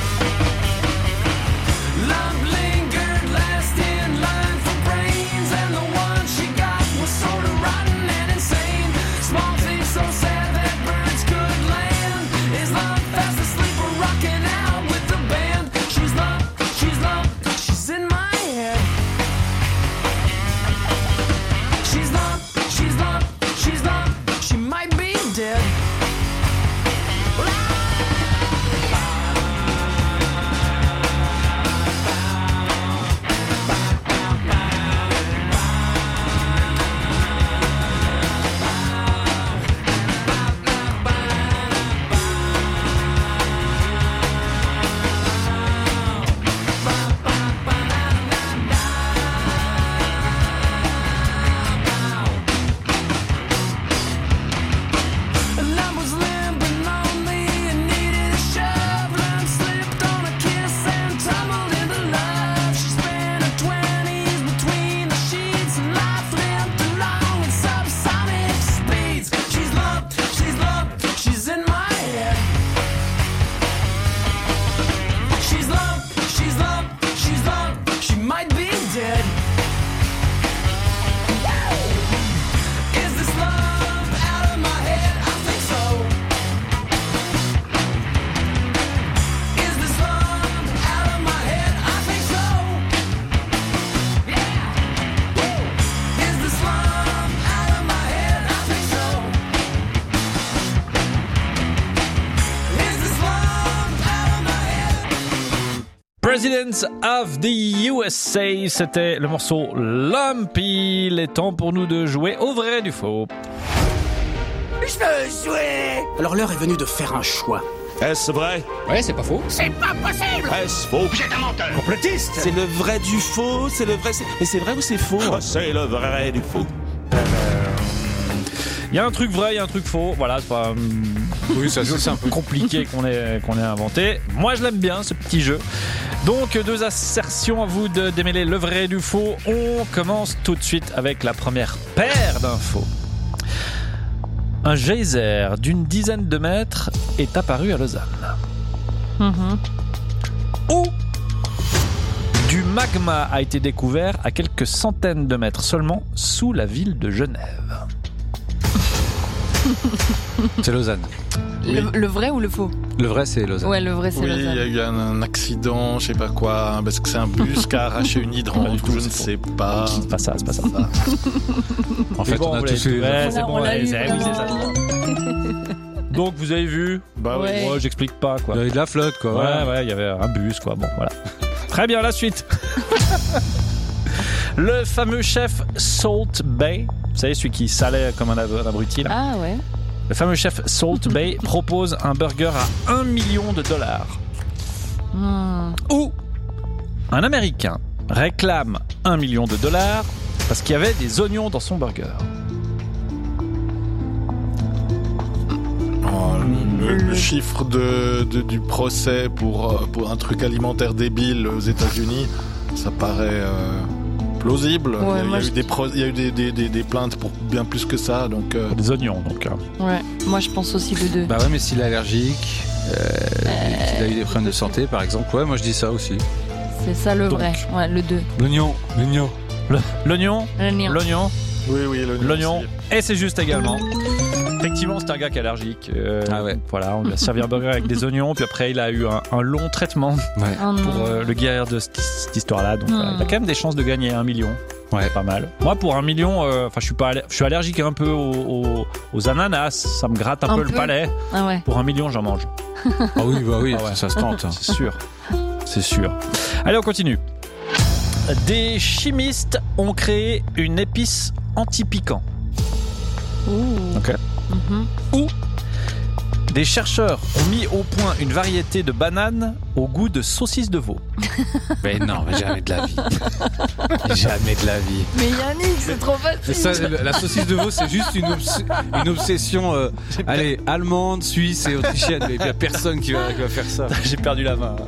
Speaker 14: Love lingered last in line for brains, and
Speaker 6: Presidents of the USA, c'était le morceau Lumpy. Il est temps pour nous de jouer au vrai du faux.
Speaker 10: Je veux jouer.
Speaker 18: Alors l'heure est venue de faire un choix.
Speaker 11: Est-ce vrai?
Speaker 18: Ouais, c'est pas faux.
Speaker 10: C'est pas possible.
Speaker 11: Est-ce faux?
Speaker 10: Vous êtes un menteur.
Speaker 18: Complotiste.
Speaker 11: C'est le vrai du faux, c'est le vrai... Mais c'est vrai ou c'est faux? C'est le vrai du faux.
Speaker 6: Il y a un truc vrai, il y a un truc faux. Voilà, c'est pas
Speaker 7: Oui, ça
Speaker 6: c'est un peu compliqué qu'on ait inventé. Moi, je l'aime bien, ce petit jeu. Donc, 2 assertions à vous de démêler le vrai du faux. On commence tout de suite avec la première paire d'infos. Un geyser d'une dizaine de mètres est apparu à Lausanne. Où du magma a été découvert à quelques centaines de mètres seulement sous la ville de Genève.
Speaker 7: C'est Lausanne.
Speaker 8: Le vrai ou le faux?
Speaker 7: Le vrai, c'est Lausanne.
Speaker 8: Ouais, le vrai, c'est
Speaker 9: Oui,
Speaker 8: Lausanne.
Speaker 9: il y a eu un accident, je sais pas quoi, parce que c'est un bus qui a arraché une hydrant, je ne sais pas.
Speaker 6: C'est pas ça.
Speaker 7: En fait,
Speaker 6: bon,
Speaker 7: on a tous eu...
Speaker 6: Ouais, c'est
Speaker 8: On
Speaker 6: bon,
Speaker 8: l'a eu,
Speaker 6: oui, c'est ça. Donc, vous avez vu?
Speaker 9: Bah oui.
Speaker 8: Ouais.
Speaker 6: Moi, j'explique pas, quoi.
Speaker 7: Il y avait de la flotte, quoi.
Speaker 6: Ouais, il y avait un bus, quoi. Bon, voilà. Très bien, la suite. Le fameux chef Salt Bay, vous savez, celui qui salait comme un abruti, là.
Speaker 8: Ah ouais.
Speaker 6: Le fameux chef Salt Bay propose un burger à $1 million. Ou un Américain réclame $1 million parce qu'il y avait des oignons dans son burger.
Speaker 9: Le chiffre du procès pour un truc alimentaire débile aux États-Unis, ça paraît plausible.
Speaker 8: Ouais,
Speaker 9: il y a eu des plaintes pour bien plus que ça, donc
Speaker 6: des oignons, donc.
Speaker 8: Ouais, moi je pense aussi le 2.
Speaker 7: Bah ouais, mais s'il est allergique, qu'il a eu des problèmes de santé, par exemple, ouais, moi je dis ça aussi.
Speaker 8: C'est ça le vrai. Ouais, le 2.
Speaker 7: L'oignon.
Speaker 6: L'oignon. Oui, l'oignon. Et c'est juste également. Effectivement, c'est un gars qui est allergique.
Speaker 7: Ah ouais.
Speaker 6: Voilà, on lui a servi un burger avec des oignons, puis après il a eu un long traitement pour le guérir de cette histoire-là. Donc il a quand même des chances de gagner $1 million. Ouais, pas mal. Moi, pour $1 million, je suis allergique un peu aux ananas. Ça me gratte un peu le palais.
Speaker 8: Ah ouais.
Speaker 6: Pour $1 million, j'en mange.
Speaker 7: Ah oui, ouais.
Speaker 6: Ça se tente. C'est sûr. Allez, on continue. Des chimistes ont créé une épice anti-piquant. Ok. Ou des chercheurs ont mis au point une variété de bananes au goût de saucisse de veau.
Speaker 7: Mais non, mais jamais de la vie. Jamais de la vie.
Speaker 8: Mais Yannick, c'est trop facile.
Speaker 7: Ça, la saucisse de veau, c'est juste une obsession allemande, suisse et autrichienne. Il n'y a personne qui va faire ça.
Speaker 6: J'ai perdu la main.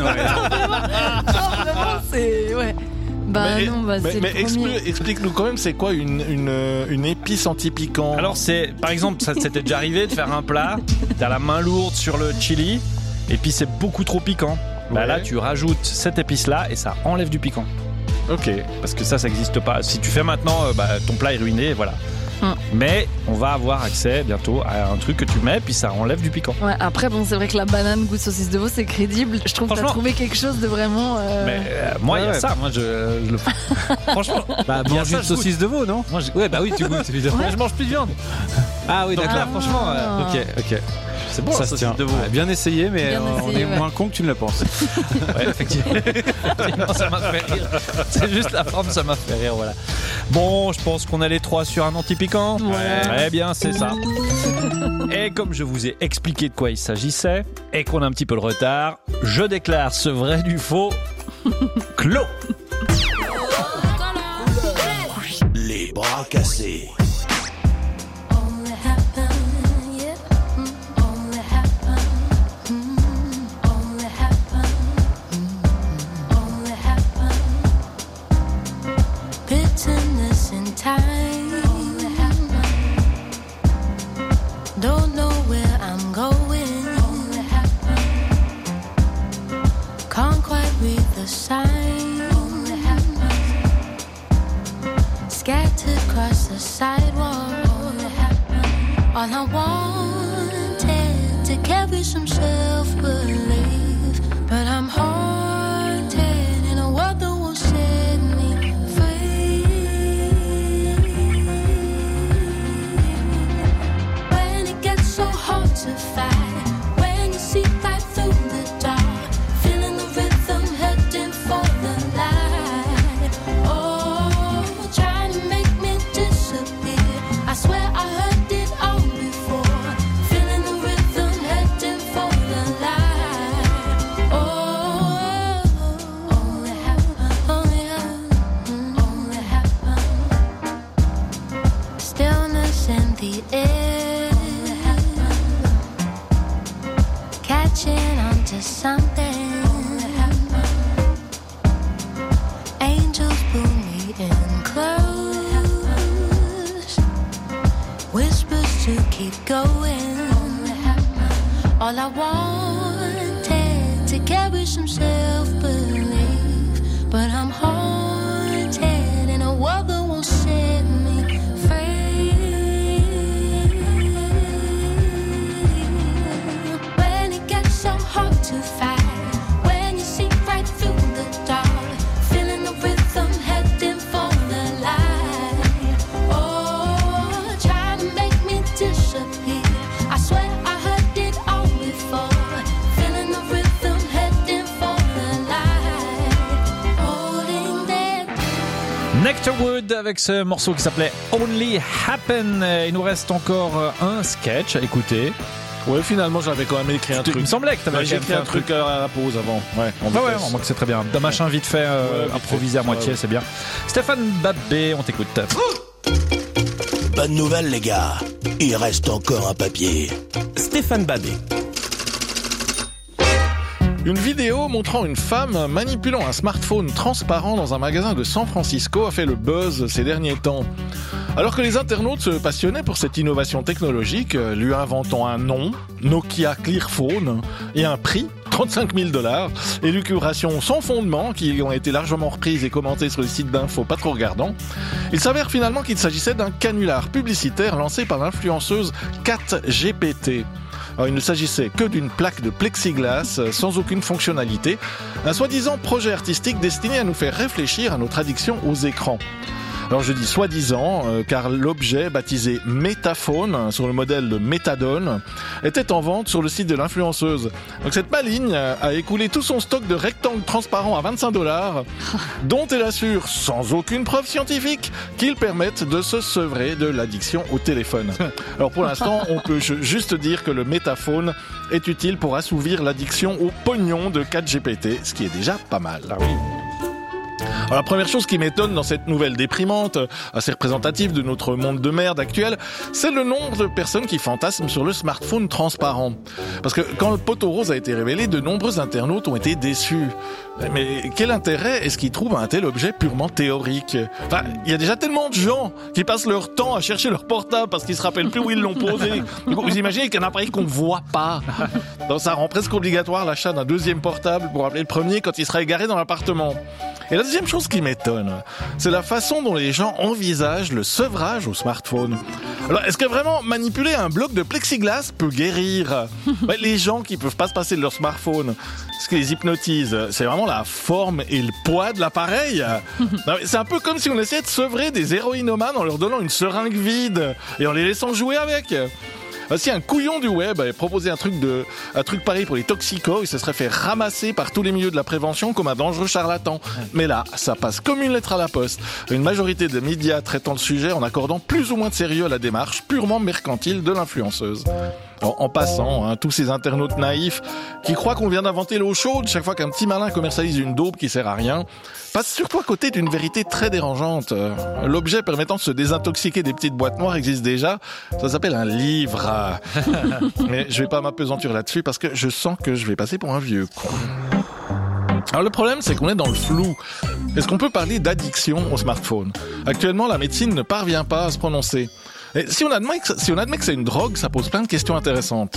Speaker 8: Vraiment, c'est... Ouais.
Speaker 9: Mais explique-nous quand même, c'est quoi une épice anti-piquant?
Speaker 6: Alors c'est, par exemple, ça t'était déjà arrivé de faire un plat, t'as la main lourde sur le chili, et puis c'est beaucoup trop piquant. Bah là, tu rajoutes cette épice-là et ça enlève du piquant. Ok. Parce que ça n'existe pas. Si tu fais maintenant, ton plat est ruiné, voilà. Mais on va avoir accès bientôt à un truc que tu mets, puis ça enlève du piquant.
Speaker 8: Ouais, après, c'est vrai que la banane goût de saucisse de veau, c'est crédible. Je trouve que t'as trouvé quelque chose de vraiment.
Speaker 6: Mais moi, il y a ça. Moi, je le. Franchement,
Speaker 7: manger une saucisse de veau, non?
Speaker 6: Ouais, bah oui, tu goûtes évidemment.
Speaker 7: Ouais.
Speaker 6: Je mange plus de viande.
Speaker 7: Ah oui, d'accord.
Speaker 6: Franchement,
Speaker 7: ok.
Speaker 6: C'est bon,
Speaker 7: ça
Speaker 6: se
Speaker 7: tient.
Speaker 6: De veau.
Speaker 7: Bien essayé, mais on est moins con que tu ne le penses.
Speaker 6: Ouais, effectivement, ça m'a fait rire. C'est juste la forme, ça m'a fait rire, voilà. Bon, je pense qu'on a les 3 sur un anti-piquant. Ouais. Eh bien, c'est ça. Et comme je vous ai expliqué de quoi il s'agissait, et qu'on a un petit peu de retard, je déclare ce vrai du faux clos.
Speaker 11: Les bras cassés.
Speaker 15: Bitterness in time. Don't know where I'm going. Can't quite read the sign. Scattered across the sidewalk. All I wanted to carry some self-belief, but I'm haunted in a world that won't set me free. When it gets so hard to fight, when you see right through the dark, feeling the rhythm head latching onto something. Angels pull me in close, whispers to keep going. All I wanted to carry some self-belief, but I'm haunted in a world that won't set me free. When it gets so hard to fight, when you see right through the dark, feeling the rhythm heading for the light. Oh, try to make me disappear. I swear I heard it all before. Feeling the rhythm heading for the light. Holding there.
Speaker 6: Nectarwood avec ce morceau qui s'appelait Only Happen. Il nous reste encore un sketch à écouter.
Speaker 9: Ouais, finalement, j'avais quand même écrit un truc.
Speaker 6: Il me semblait que t'avais
Speaker 9: j'ai écrit un truc à la pause avant. Ouais,
Speaker 6: moi que c'est très bien. D'un machin vite fait, improvisé à moitié, c'est bien. Stéphane Babé, on t'écoute.
Speaker 11: Bonne nouvelle, les gars. Il reste encore un papier. Stéphane Babé.
Speaker 9: Une vidéo montrant une femme manipulant un smartphone transparent dans un magasin de San Francisco a fait le buzz ces derniers temps. Alors que les internautes se passionnaient pour cette innovation technologique, lui inventant un nom, Nokia Clearphone, et un prix, $35,000, élucubrations sans fondement qui ont été largement reprises et commentées sur les sites d'infos pas trop regardants, il s'avère finalement qu'il s'agissait d'un canular publicitaire lancé par l'influenceuse ChatGPT. Alors, il ne s'agissait que d'une plaque de plexiglas sans aucune fonctionnalité, un soi-disant projet artistique destiné à nous faire réfléchir à notre addiction aux écrans. Alors je dis soi-disant, car l'objet baptisé Metaphone, sur le modèle de Méthadone, était en vente sur le site de l'influenceuse. Donc cette maligne a écoulé tout son stock de rectangles transparents à $25, dont elle assure, sans aucune preuve scientifique, qu'ils permettent de se sevrer de l'addiction au téléphone. Alors pour l'instant, on peut juste dire que le Metaphone est utile pour assouvir l'addiction au pognon de ChatGPT, ce qui est déjà pas mal. Ah oui. Alors, la première chose qui m'étonne dans cette nouvelle déprimante, assez représentative de notre monde de merde actuel, c'est le nombre de personnes qui fantasment sur le smartphone transparent. Parce que quand le poteau rose a été révélé, de nombreux internautes ont été déçus. Mais quel intérêt est-ce qu'ils trouvent à un tel objet purement théorique ? Enfin, il y a déjà tellement de gens qui passent leur temps à chercher leur portable parce qu'ils se rappellent plus où ils l'ont posé. Du coup, vous imaginez qu'un appareil qu'on voit pas. Donc, ça rend presque obligatoire l'achat d'un deuxième portable pour rappeler le premier quand il sera égaré dans l'appartement. Et la deuxième chose qui m'étonne, c'est la façon dont les gens envisagent le sevrage au smartphone. Alors, est-ce que vraiment manipuler un bloc de plexiglas peut guérir ? Les gens qui peuvent pas se passer de leur smartphone, ce qui les hypnotise, c'est vraiment la forme et le poids de l'appareil. C'est un peu comme si on essayait de sevrer des héroïnomanes en leur donnant une seringue vide et en les laissant jouer avec. Si un couillon du web avait proposé un truc pareil pour les toxicos, il se serait fait ramasser par tous les milieux de la prévention comme un dangereux charlatan. Mais là, ça passe comme une lettre à la poste. Une majorité de médias traitant le sujet en accordant plus ou moins de sérieux à la démarche purement mercantile de l'influenceuse. En passant, tous ces internautes naïfs qui croient qu'on vient d'inventer l'eau chaude chaque fois qu'un petit malin commercialise une daube qui sert à rien, passent surtout à côté d'une vérité très dérangeante. L'objet permettant de se désintoxiquer des petites boîtes noires existe déjà. Ça s'appelle un livre. Mais je vais pas m'apesantir là-dessus parce que je sens que je vais passer pour un vieux con. Alors le problème, c'est qu'on est dans le flou. Est-ce qu'on peut parler d'addiction au smartphone ? Actuellement, la médecine ne parvient pas à se prononcer. Et si on admet que c'est une drogue, ça pose plein de questions intéressantes.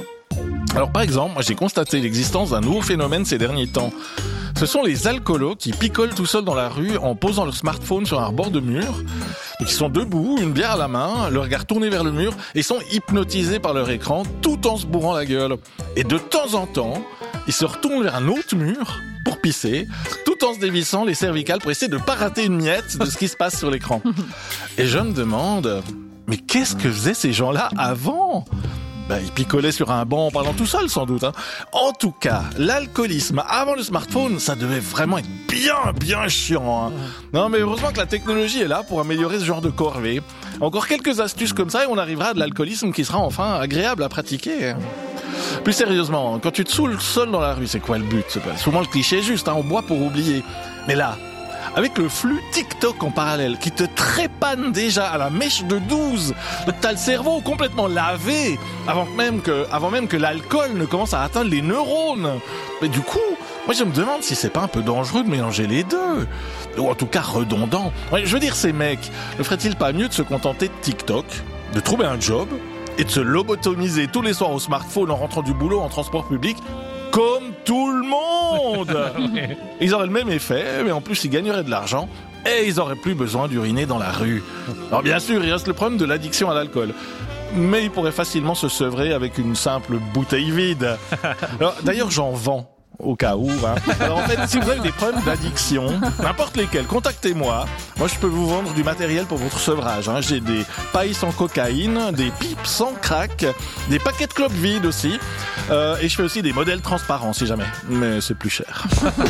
Speaker 9: Alors par exemple, moi j'ai constaté l'existence d'un nouveau phénomène ces derniers temps. Ce sont les alcoolos qui picolent tout seuls dans la rue en posant leur smartphone sur un rebord de mur. Donc ils sont debout, une bière à la main, le regard tourné vers le mur, et sont hypnotisés par leur écran tout en se bourrant la gueule. Et de temps en temps, ils se retournent vers un autre mur pour pisser, tout en se dévissant les cervicales pour essayer de ne pas rater une miette de ce qui se passe sur l'écran. Et je me demande, mais qu'est-ce que faisaient ces gens-là avant ? Ils picolaient sur un banc en parlant tout seul, sans doute. En tout cas, l'alcoolisme avant le smartphone, ça devait vraiment être bien chiant. Non, mais heureusement que la technologie est là pour améliorer ce genre de corvée. Encore quelques astuces comme ça et on arrivera à de l'alcoolisme qui sera enfin agréable à pratiquer. Plus sérieusement, quand tu te saoules seul dans la rue, c'est quoi le but ? Souvent le cliché est juste, on boit pour oublier. Mais là, avec le flux TikTok en parallèle qui te trépanne déjà à la mèche de 12. Donc t'as le cerveau complètement lavé avant même que l'alcool ne commence à atteindre les neurones. Mais du coup, moi je me demande si c'est pas un peu dangereux de mélanger les deux. Ou en tout cas redondant. Ouais, je veux dire, ces mecs, ne ferait-il pas mieux de se contenter de TikTok, de trouver un job et de se lobotomiser tous les soirs au smartphone en rentrant du boulot en transport public comme tout le monde. Ils auraient le même effet, mais en plus ils gagneraient de l'argent et ils auraient plus besoin d'uriner dans la rue. Alors bien sûr, il reste le problème de l'addiction à l'alcool. Mais ils pourraient facilement se sevrer avec une simple bouteille vide. Alors, d'ailleurs, j'en vends. Au cas où, hein. Alors en fait, si vous avez des problèmes d'addiction, n'importe lesquels, contactez-moi. Moi, je peux vous vendre du matériel pour votre sevrage, hein. J'ai des pailles sans cocaïne, des pipes sans crack, des paquets de clopes vides aussi. Et je fais aussi des modèles transparents, si jamais. Mais c'est plus cher.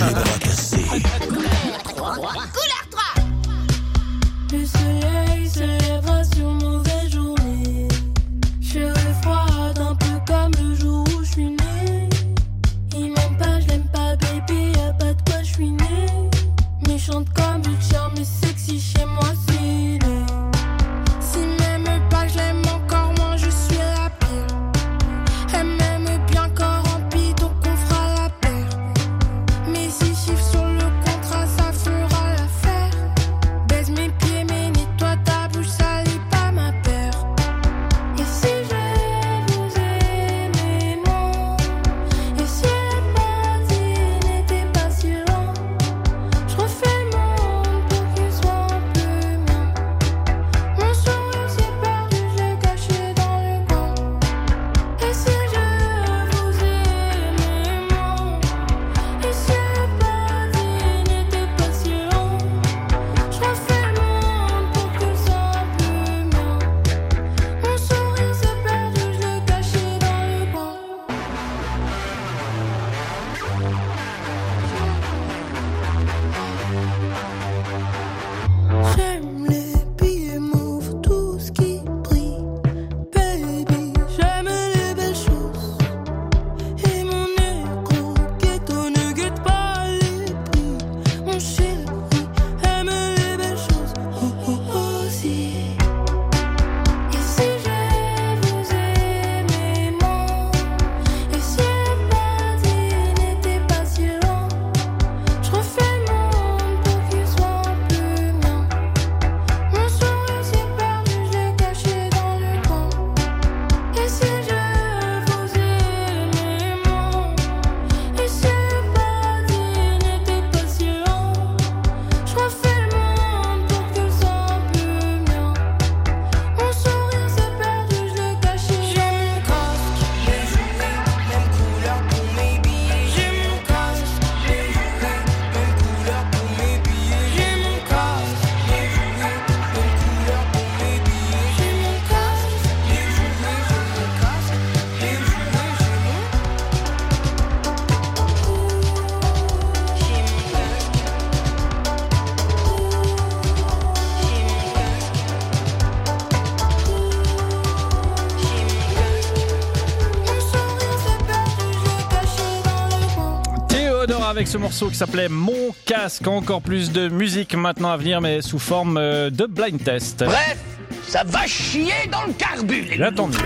Speaker 15: Couleur 3. Le soleil se lèvera sur mauvaise journée. Je serai froide un peu comme le jour où je suis née. Il m'aime pas, je l'aime pas, baby, y'a pas de quoi je suis née. Méchante comme une charme, mais sexy chez moi, c'est né. S'il m'aime pas, je l'aime encore moins, je suis la pire. Elle m'aime bien corps rempli, donc on fera la paire. Mais si chiffres sur le contrat, ça fera l'affaire. Baise mes pieds, mais nettoie ta bouche, salis pas ma paire. Et si je vous aimais, non. Et si le parti n'était pas si long, je refais le monde pour qu'il soit un peu mien. Mon sourire s'est perdu, je l'ai caché dans le coin. Et si je vous aimais, non. Et si le parti n'était pas si long, je refais le monde pour qu'il soit un peu mien. Mon sourire s'est perdu, je l'ai caché dans le coin. J'aime les billets mauves, tout ce qui brille. Baby, j'aime les belles choses. Et mon écran ghetto ne guette pas les prix. Mon chéri aime les belles choses. Oh oh oh si. Et si je vous aimais, non. Et si le parti n'était pas si long, je refais le monde pour qu'il soit un peu mien. Mon sourire s'est perdu, je l'ai caché dans le coin. Et si je vous aimais, non. Et si le parti n'était pas si long, je refais le monde pour qu'il soit un peu mien. Mon sourire s'est perdu, je l'ai caché. J'ai mon casque, les jouets, même couleur pour mes billets. J'ai mon casque, les jouets, même couleur pour mes billets. J'ai mon casque, les jouets, même couleur pour mes billets. J'ai mon casque, les jouets, j'ai mon casque, les jouets, j'ai
Speaker 6: Théodora avec ce morceau qui s'appelait Mon casque. Encore plus de musique maintenant à venir, mais sous forme de blind test.
Speaker 10: Bref, ça va chier dans le carbu, les
Speaker 6: Là, tant mieux.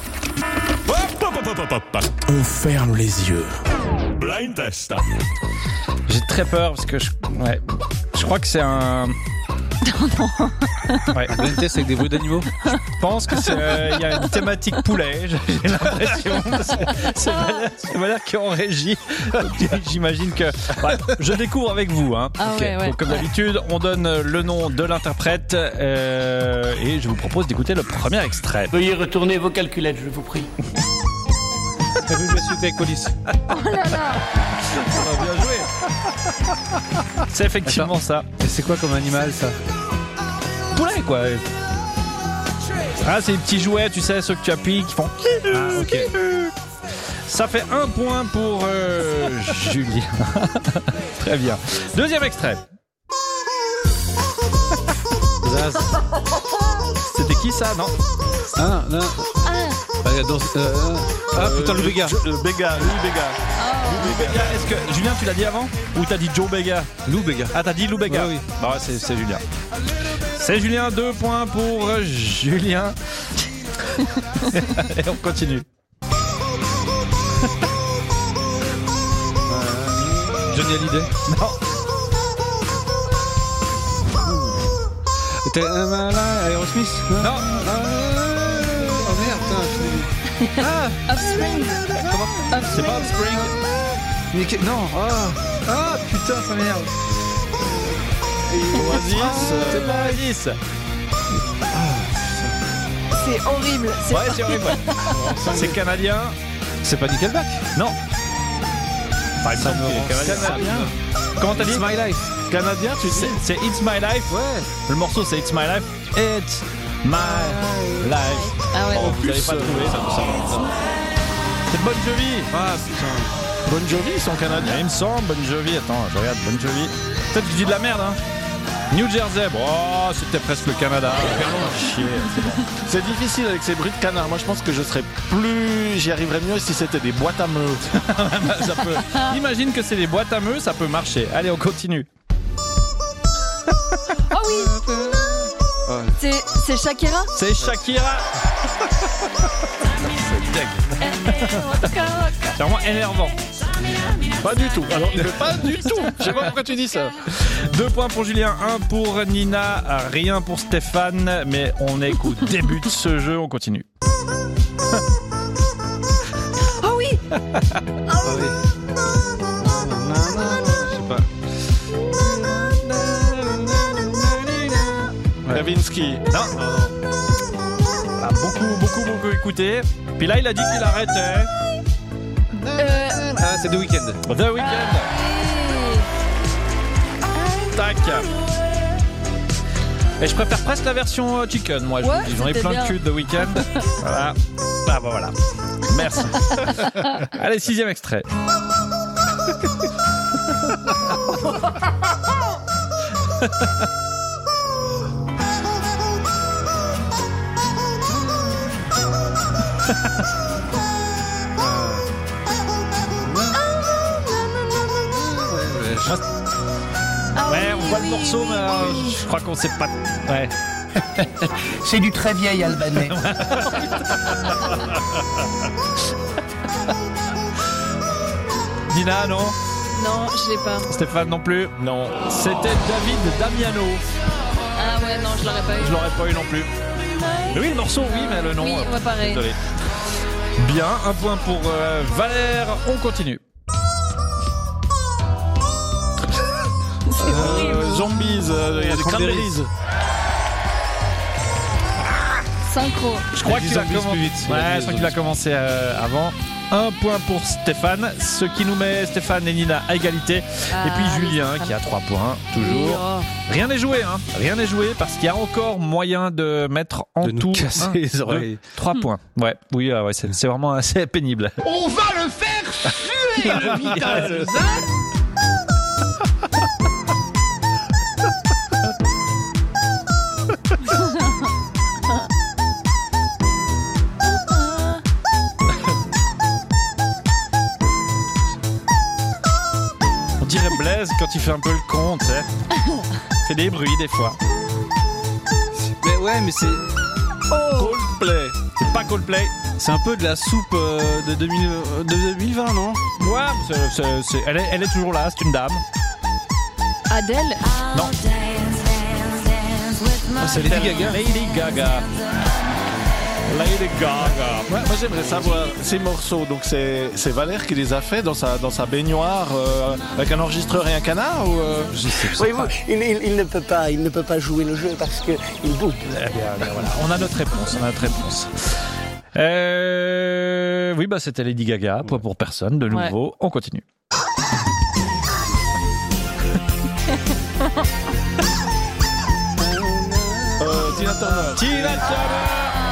Speaker 11: On ferme les yeux.
Speaker 1: Blind test.
Speaker 6: J'ai très peur parce que je crois que c'est un. Ouais.
Speaker 7: Un blind test avec des bruits d'animaux.
Speaker 6: Je pense que c'est il y a une thématique poulet, j'ai l'impression. C'est Valère qui est en régie. Donc, j'imagine que je découvre avec vous, hein.
Speaker 8: Ah ouais, ouais.
Speaker 6: Donc, comme d'habitude, on donne le nom de l'interprète et je vous propose d'écouter le premier extrait.
Speaker 10: Veuillez retourner vos calculettes, je vous prie.
Speaker 7: T'as vu la suite avec police.
Speaker 8: Oh là là.
Speaker 6: Bien joué. C'est effectivement ça.
Speaker 7: Et c'est quoi comme animal ça?
Speaker 6: Poulet quoi. Ah, c'est les petits jouets, tu sais, ceux que tu appuies qui font.
Speaker 7: Ah, ok.
Speaker 6: Ça fait 1 point pour Julien. Très bien. Deuxième extrait.
Speaker 7: Zaz.
Speaker 6: C'était qui ça, non?
Speaker 7: Ah, non. Putain, le Béga.
Speaker 9: Louis Béga.
Speaker 6: Lou Béga, est-ce que Julien, tu l'as dit avant ou t'as dit Joe Béga?
Speaker 7: Lou Béga.
Speaker 6: Ah, t'as dit Lou Béga.
Speaker 7: Oui.
Speaker 6: Bah ouais, c'est Julien. C'est Julien, 2 points pour Julien. Et on continue.
Speaker 7: Johnny Hallyday.
Speaker 6: Non.
Speaker 7: T'es Aerosmith.
Speaker 6: Non.
Speaker 7: Oh merde, putain.
Speaker 8: Offspring.
Speaker 6: Comment? C'est pas Offspring.
Speaker 7: Non. Ah putain, ça m'énerve.
Speaker 9: Oasis.
Speaker 6: C'est pas Oasis.
Speaker 8: C'est horrible.
Speaker 6: Ouais, c'est horrible. C'est canadien.
Speaker 7: C'est pas Nickelback.
Speaker 6: Non. Par exemple, canadien. Comment t'as dit?
Speaker 7: It's My Life.
Speaker 9: Canadien, tu dis?
Speaker 6: C'est It's My Life.
Speaker 7: Ouais.
Speaker 6: Le morceau, c'est It's My Life. It's My Life.
Speaker 8: Ah ouais.
Speaker 6: Oh, vous n'allez pas le trouver, ça. C'est Bon Jovi.
Speaker 7: Ah putain.
Speaker 9: Bon Jovi, ils sont canadiens.
Speaker 6: Il me semble, Bon Jovi. Attends, je regarde Bon Jovi. Peut-être que je dis de la merde, hein. New Jersey. Oh, c'était presque le Canada. Chier, c'est bon.
Speaker 9: C'est difficile avec ces bruits de canard. Moi, je pense que j'y arriverais mieux si c'était des boîtes à meux.
Speaker 6: Ça peut. Imagine que c'est des boîtes à meux, ça peut marcher. Allez, on continue.
Speaker 8: Oh oui. C'est Shakira.
Speaker 6: C'est Shakira. C'est dingue. C'est vraiment énervant.
Speaker 9: Pas du tout. Alors, pas du tout. Je sais pas pourquoi tu dis ça.
Speaker 6: 2 points pour Julien, 1 pour Nina, rien pour Stéphane. Mais on est qu'au début de ce jeu, on continue.
Speaker 8: Oh oui.
Speaker 7: Ah oui. Je sais pas.
Speaker 9: Kavinsky.
Speaker 6: Non. Ah, beaucoup écouté. Puis là, il a dit qu'il arrêtait.
Speaker 7: Ah, c'est The Weeknd.
Speaker 6: The Weeknd. Tac. Et je préfère presque la version chicken, moi.
Speaker 8: Ouais,
Speaker 6: J'en ai plein
Speaker 8: bien.
Speaker 6: de cul de Weeknd. Voilà. Ah bah voilà. Merci. Allez, 6e extrait. Ouais, on voit le morceau, mais je crois qu'on sait pas. Ouais.
Speaker 10: C'est du très vieil albanais.
Speaker 6: Dina, non?
Speaker 8: Non, je l'ai pas.
Speaker 6: Stéphane non plus? Non. C'était David Damiano.
Speaker 8: Ah ouais, non, je l'aurais pas eu.
Speaker 6: Je l'aurais pas eu non plus. Mais oui, le morceau, oui, mais le nom.
Speaker 8: Oui, ouais, pareil.
Speaker 6: Désolé. Bien, 1 point pour Valère. On continue.
Speaker 8: C'est horrible.
Speaker 9: Zombies, il y a des cranberries.
Speaker 8: Synchro.
Speaker 6: Je crois que tu l'as commencé.
Speaker 7: Ouais,
Speaker 6: je crois que tu l'as commencé avant. 1 point pour Stéphane, ce qui nous met Stéphane et Nina à égalité.
Speaker 8: Ah,
Speaker 6: et puis Julien
Speaker 8: oui,
Speaker 6: qui a 3 points, toujours.
Speaker 8: Oh.
Speaker 6: Rien n'est joué, hein. Rien n'est joué parce qu'il y a encore moyen de mettre en
Speaker 7: De nous
Speaker 6: tout
Speaker 7: casser les oreilles.
Speaker 6: 3 points. Ouais, oui, ouais, c'est vraiment assez pénible.
Speaker 10: On va le faire suer, le Beatles, hein.
Speaker 6: On dirait Blaise quand il fait un peu le con, tu sais. Fait des bruits des fois.
Speaker 7: Mais ouais, mais c'est.
Speaker 6: Coldplay. C'est pas Coldplay.
Speaker 7: C'est un peu de la soupe de 2020, non?
Speaker 6: Ouais, elle est toujours là, c'est une dame.
Speaker 8: Adèle.
Speaker 6: Non.
Speaker 7: Ah, c'est Lady Gaga.
Speaker 6: Lady Gaga. Lady Gaga.
Speaker 9: Ouais, moi j'aimerais savoir ces morceaux. Donc c'est Valère qui les a fait dans sa baignoire avec un enregistreur et un canard ou
Speaker 6: Je sais
Speaker 10: Voyez-vous, il ne peut pas jouer le jeu parce que il boude.
Speaker 6: Eh bien, voilà. On a notre réponse. Oui, bah c'était Lady Gaga, point pour personne, de nouveau. Ouais. On continue.
Speaker 9: Tina Turner.
Speaker 6: Tina Turner.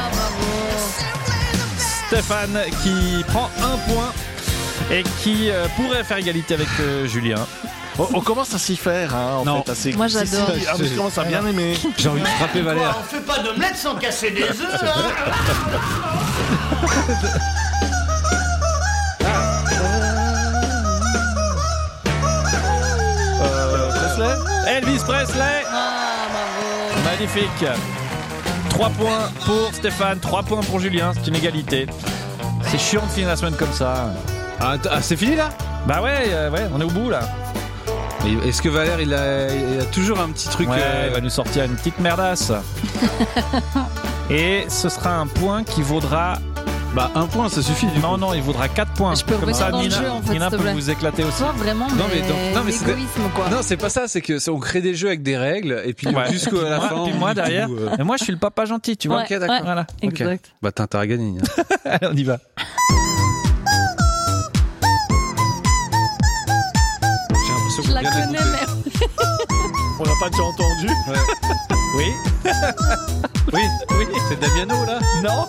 Speaker 6: Stéphane qui prend 1 point et qui pourrait faire égalité avec Julien.
Speaker 9: On commence à s'y faire, hein, en fait. Assez...
Speaker 8: Moi j'adore.
Speaker 9: Je commence à bien aimer.
Speaker 7: J'ai envie de frapper Valère.
Speaker 10: On fait pas d'omelette sans casser des œufs, hein.
Speaker 9: Presley
Speaker 6: Elvis Presley.
Speaker 8: Ah, bravo.
Speaker 6: Magnifique. 3 points pour Stéphane, 3 points pour Julien, c'est une égalité. C'est chiant de finir la semaine comme ça.
Speaker 7: Ah, c'est fini là?
Speaker 6: Bah ouais, on est au bout là.
Speaker 7: Et est-ce que Valère il a toujours un petit truc
Speaker 6: il va nous sortir une petite merdasse. Et ce sera un point qui vaudra...
Speaker 7: Bah 1 point ça suffit.
Speaker 6: Non, il vaudra 4 points.
Speaker 8: Je peux
Speaker 6: comme ça,
Speaker 8: revenir dans le
Speaker 6: Nina,
Speaker 8: jeu, en fait,
Speaker 6: Nina
Speaker 8: s'il te
Speaker 6: peut
Speaker 8: plaît.
Speaker 6: vous éclater aussi.
Speaker 8: Toi, vraiment, mais
Speaker 7: c'est
Speaker 8: l'égoïsme, quoi.
Speaker 7: Non, c'est pas ça, c'est que on crée des jeux avec des règles et puis jusqu'à la fin.
Speaker 6: Puis moi derrière. Mais moi je suis le papa gentil, tu vois.
Speaker 8: Ouais,
Speaker 6: Ok, d'accord.
Speaker 8: ouais,
Speaker 6: Voilà.
Speaker 8: exact.
Speaker 6: Ok.
Speaker 7: Bah t'as intérêt à gagner.
Speaker 6: Allez, on y va.
Speaker 7: J'ai l'impression
Speaker 8: Je la connais, mais...
Speaker 9: On l'a pas déjà entendu.
Speaker 6: Oui.
Speaker 7: Oui, c'est Damiano là.
Speaker 6: Non.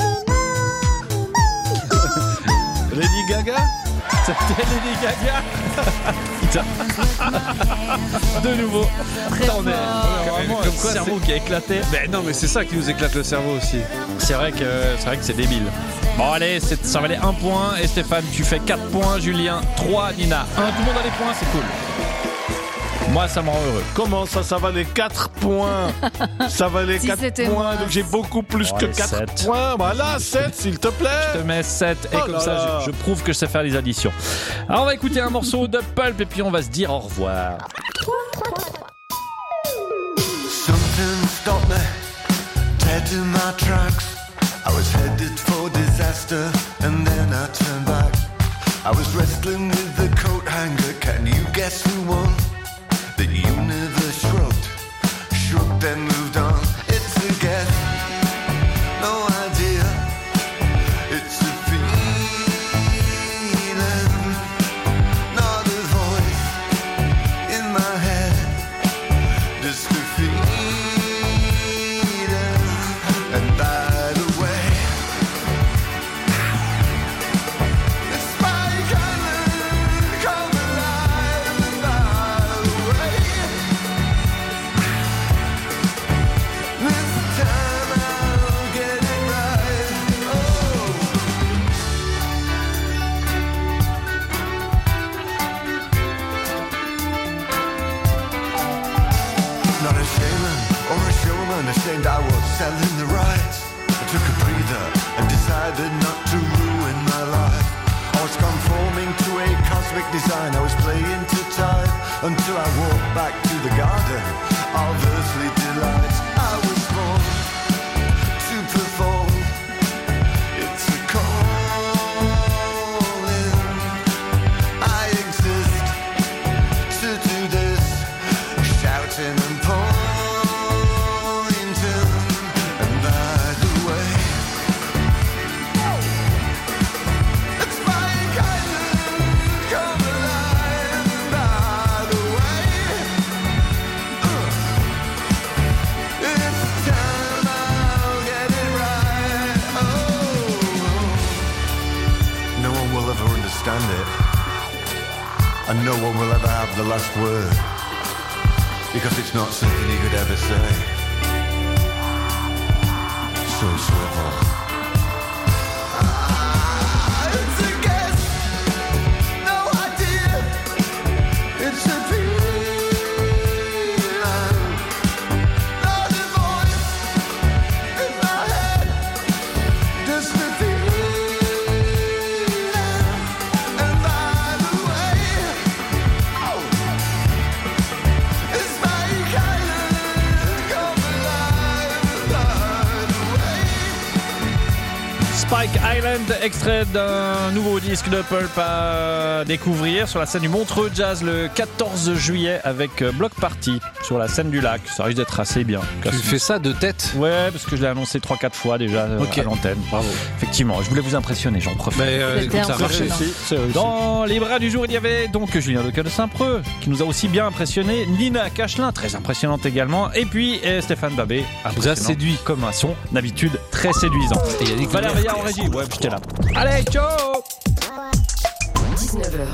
Speaker 9: Lady Gaga.
Speaker 6: C'était Lady Gaga. Putain. De nouveau.
Speaker 8: Très
Speaker 6: On est vraiment
Speaker 7: Comme
Speaker 6: un
Speaker 7: quoi,
Speaker 6: cerveau qui a éclaté.
Speaker 7: Mais non, mais c'est ça qui nous éclate le cerveau aussi.
Speaker 6: C'est vrai que c'est débile. Bon allez, ça valait 1 point. Et Stéphane, tu fais 4 points. Julien, 3. Nina, 1. Tout le monde a les points, c'est cool. Moi, ça me rend heureux.
Speaker 9: Comment ça valait 4 points? Ça valait
Speaker 8: Si
Speaker 9: 4
Speaker 8: c'était
Speaker 9: points,
Speaker 8: moi.
Speaker 9: donc j'ai beaucoup plus
Speaker 6: Oh,
Speaker 9: que
Speaker 6: les
Speaker 9: 4
Speaker 6: 7.
Speaker 9: points. Voilà, 7 s'il te plaît.
Speaker 6: Je te mets 7 et
Speaker 9: Oh
Speaker 6: comme
Speaker 9: là
Speaker 6: ça,
Speaker 9: là.
Speaker 6: je prouve que je sais faire les additions. Alors, on va écouter un morceau de Pulp et puis on va se dire au revoir.
Speaker 14: Something stopped me, dead in my tracks. I was headed for disaster, and then I turned back. I was wrestling with the coat hanger. Can you guess who won? The universe shrugged, shook, then moved on. It's a guess, no idea. It's a feeling, not a voice in my head. Just a feeling. And by the way, it's Spike Island, come alive. And by the way, this time I'll get it right. Oh. Not a shaman or a showman, ashamed I was selling the rights. I took a breather and decided not to ruin my life. I was conforming to a cosmic design. I was playing to time until I walked back to the garden of earthly delights. I was born to perform. It's a calling. I exist to do this, shouting and pointing. And by the way, it's Spike Island, come alive. And by the way, it's time I'll get it right. Oh, no one will ever understand it, and no one will ever have the last word, because it's not something you could ever say. So swivel. It's a guess, no idea. It's a feeling, not a voice in my head. Just a feeling. And by the way, it's Spike Island, come alive. And by the way,
Speaker 6: Spike Island, extrait d'un nouveau disque de Pulp à découvrir sur la scène du Montreux Jazz le 14 juillet avec Block Party sur la scène du lac. Ça risque d'être assez bien.
Speaker 7: Tu fais ça de tête?
Speaker 6: Ouais, parce que je l'ai annoncé 3-4 fois déjà à l'antenne.
Speaker 7: Bravo.
Speaker 6: Effectivement, je voulais vous impressionner, j'en profite.
Speaker 8: C'était
Speaker 7: ça marche
Speaker 8: impressionnant.
Speaker 7: aussi.
Speaker 6: Dans les bras du jour, il y avait donc Julien Leclerc de Saint-Preux, qui nous a aussi bien impressionné, Nina Cachelin, très impressionnante également, et puis Stéphane Babé,
Speaker 7: Vous a séduit.
Speaker 6: comme à son habitude, très séduisant.
Speaker 7: Et Yannick
Speaker 6: Valère Veillard en régie, ouais, j'étais là. Allez, ciao
Speaker 2: 19h,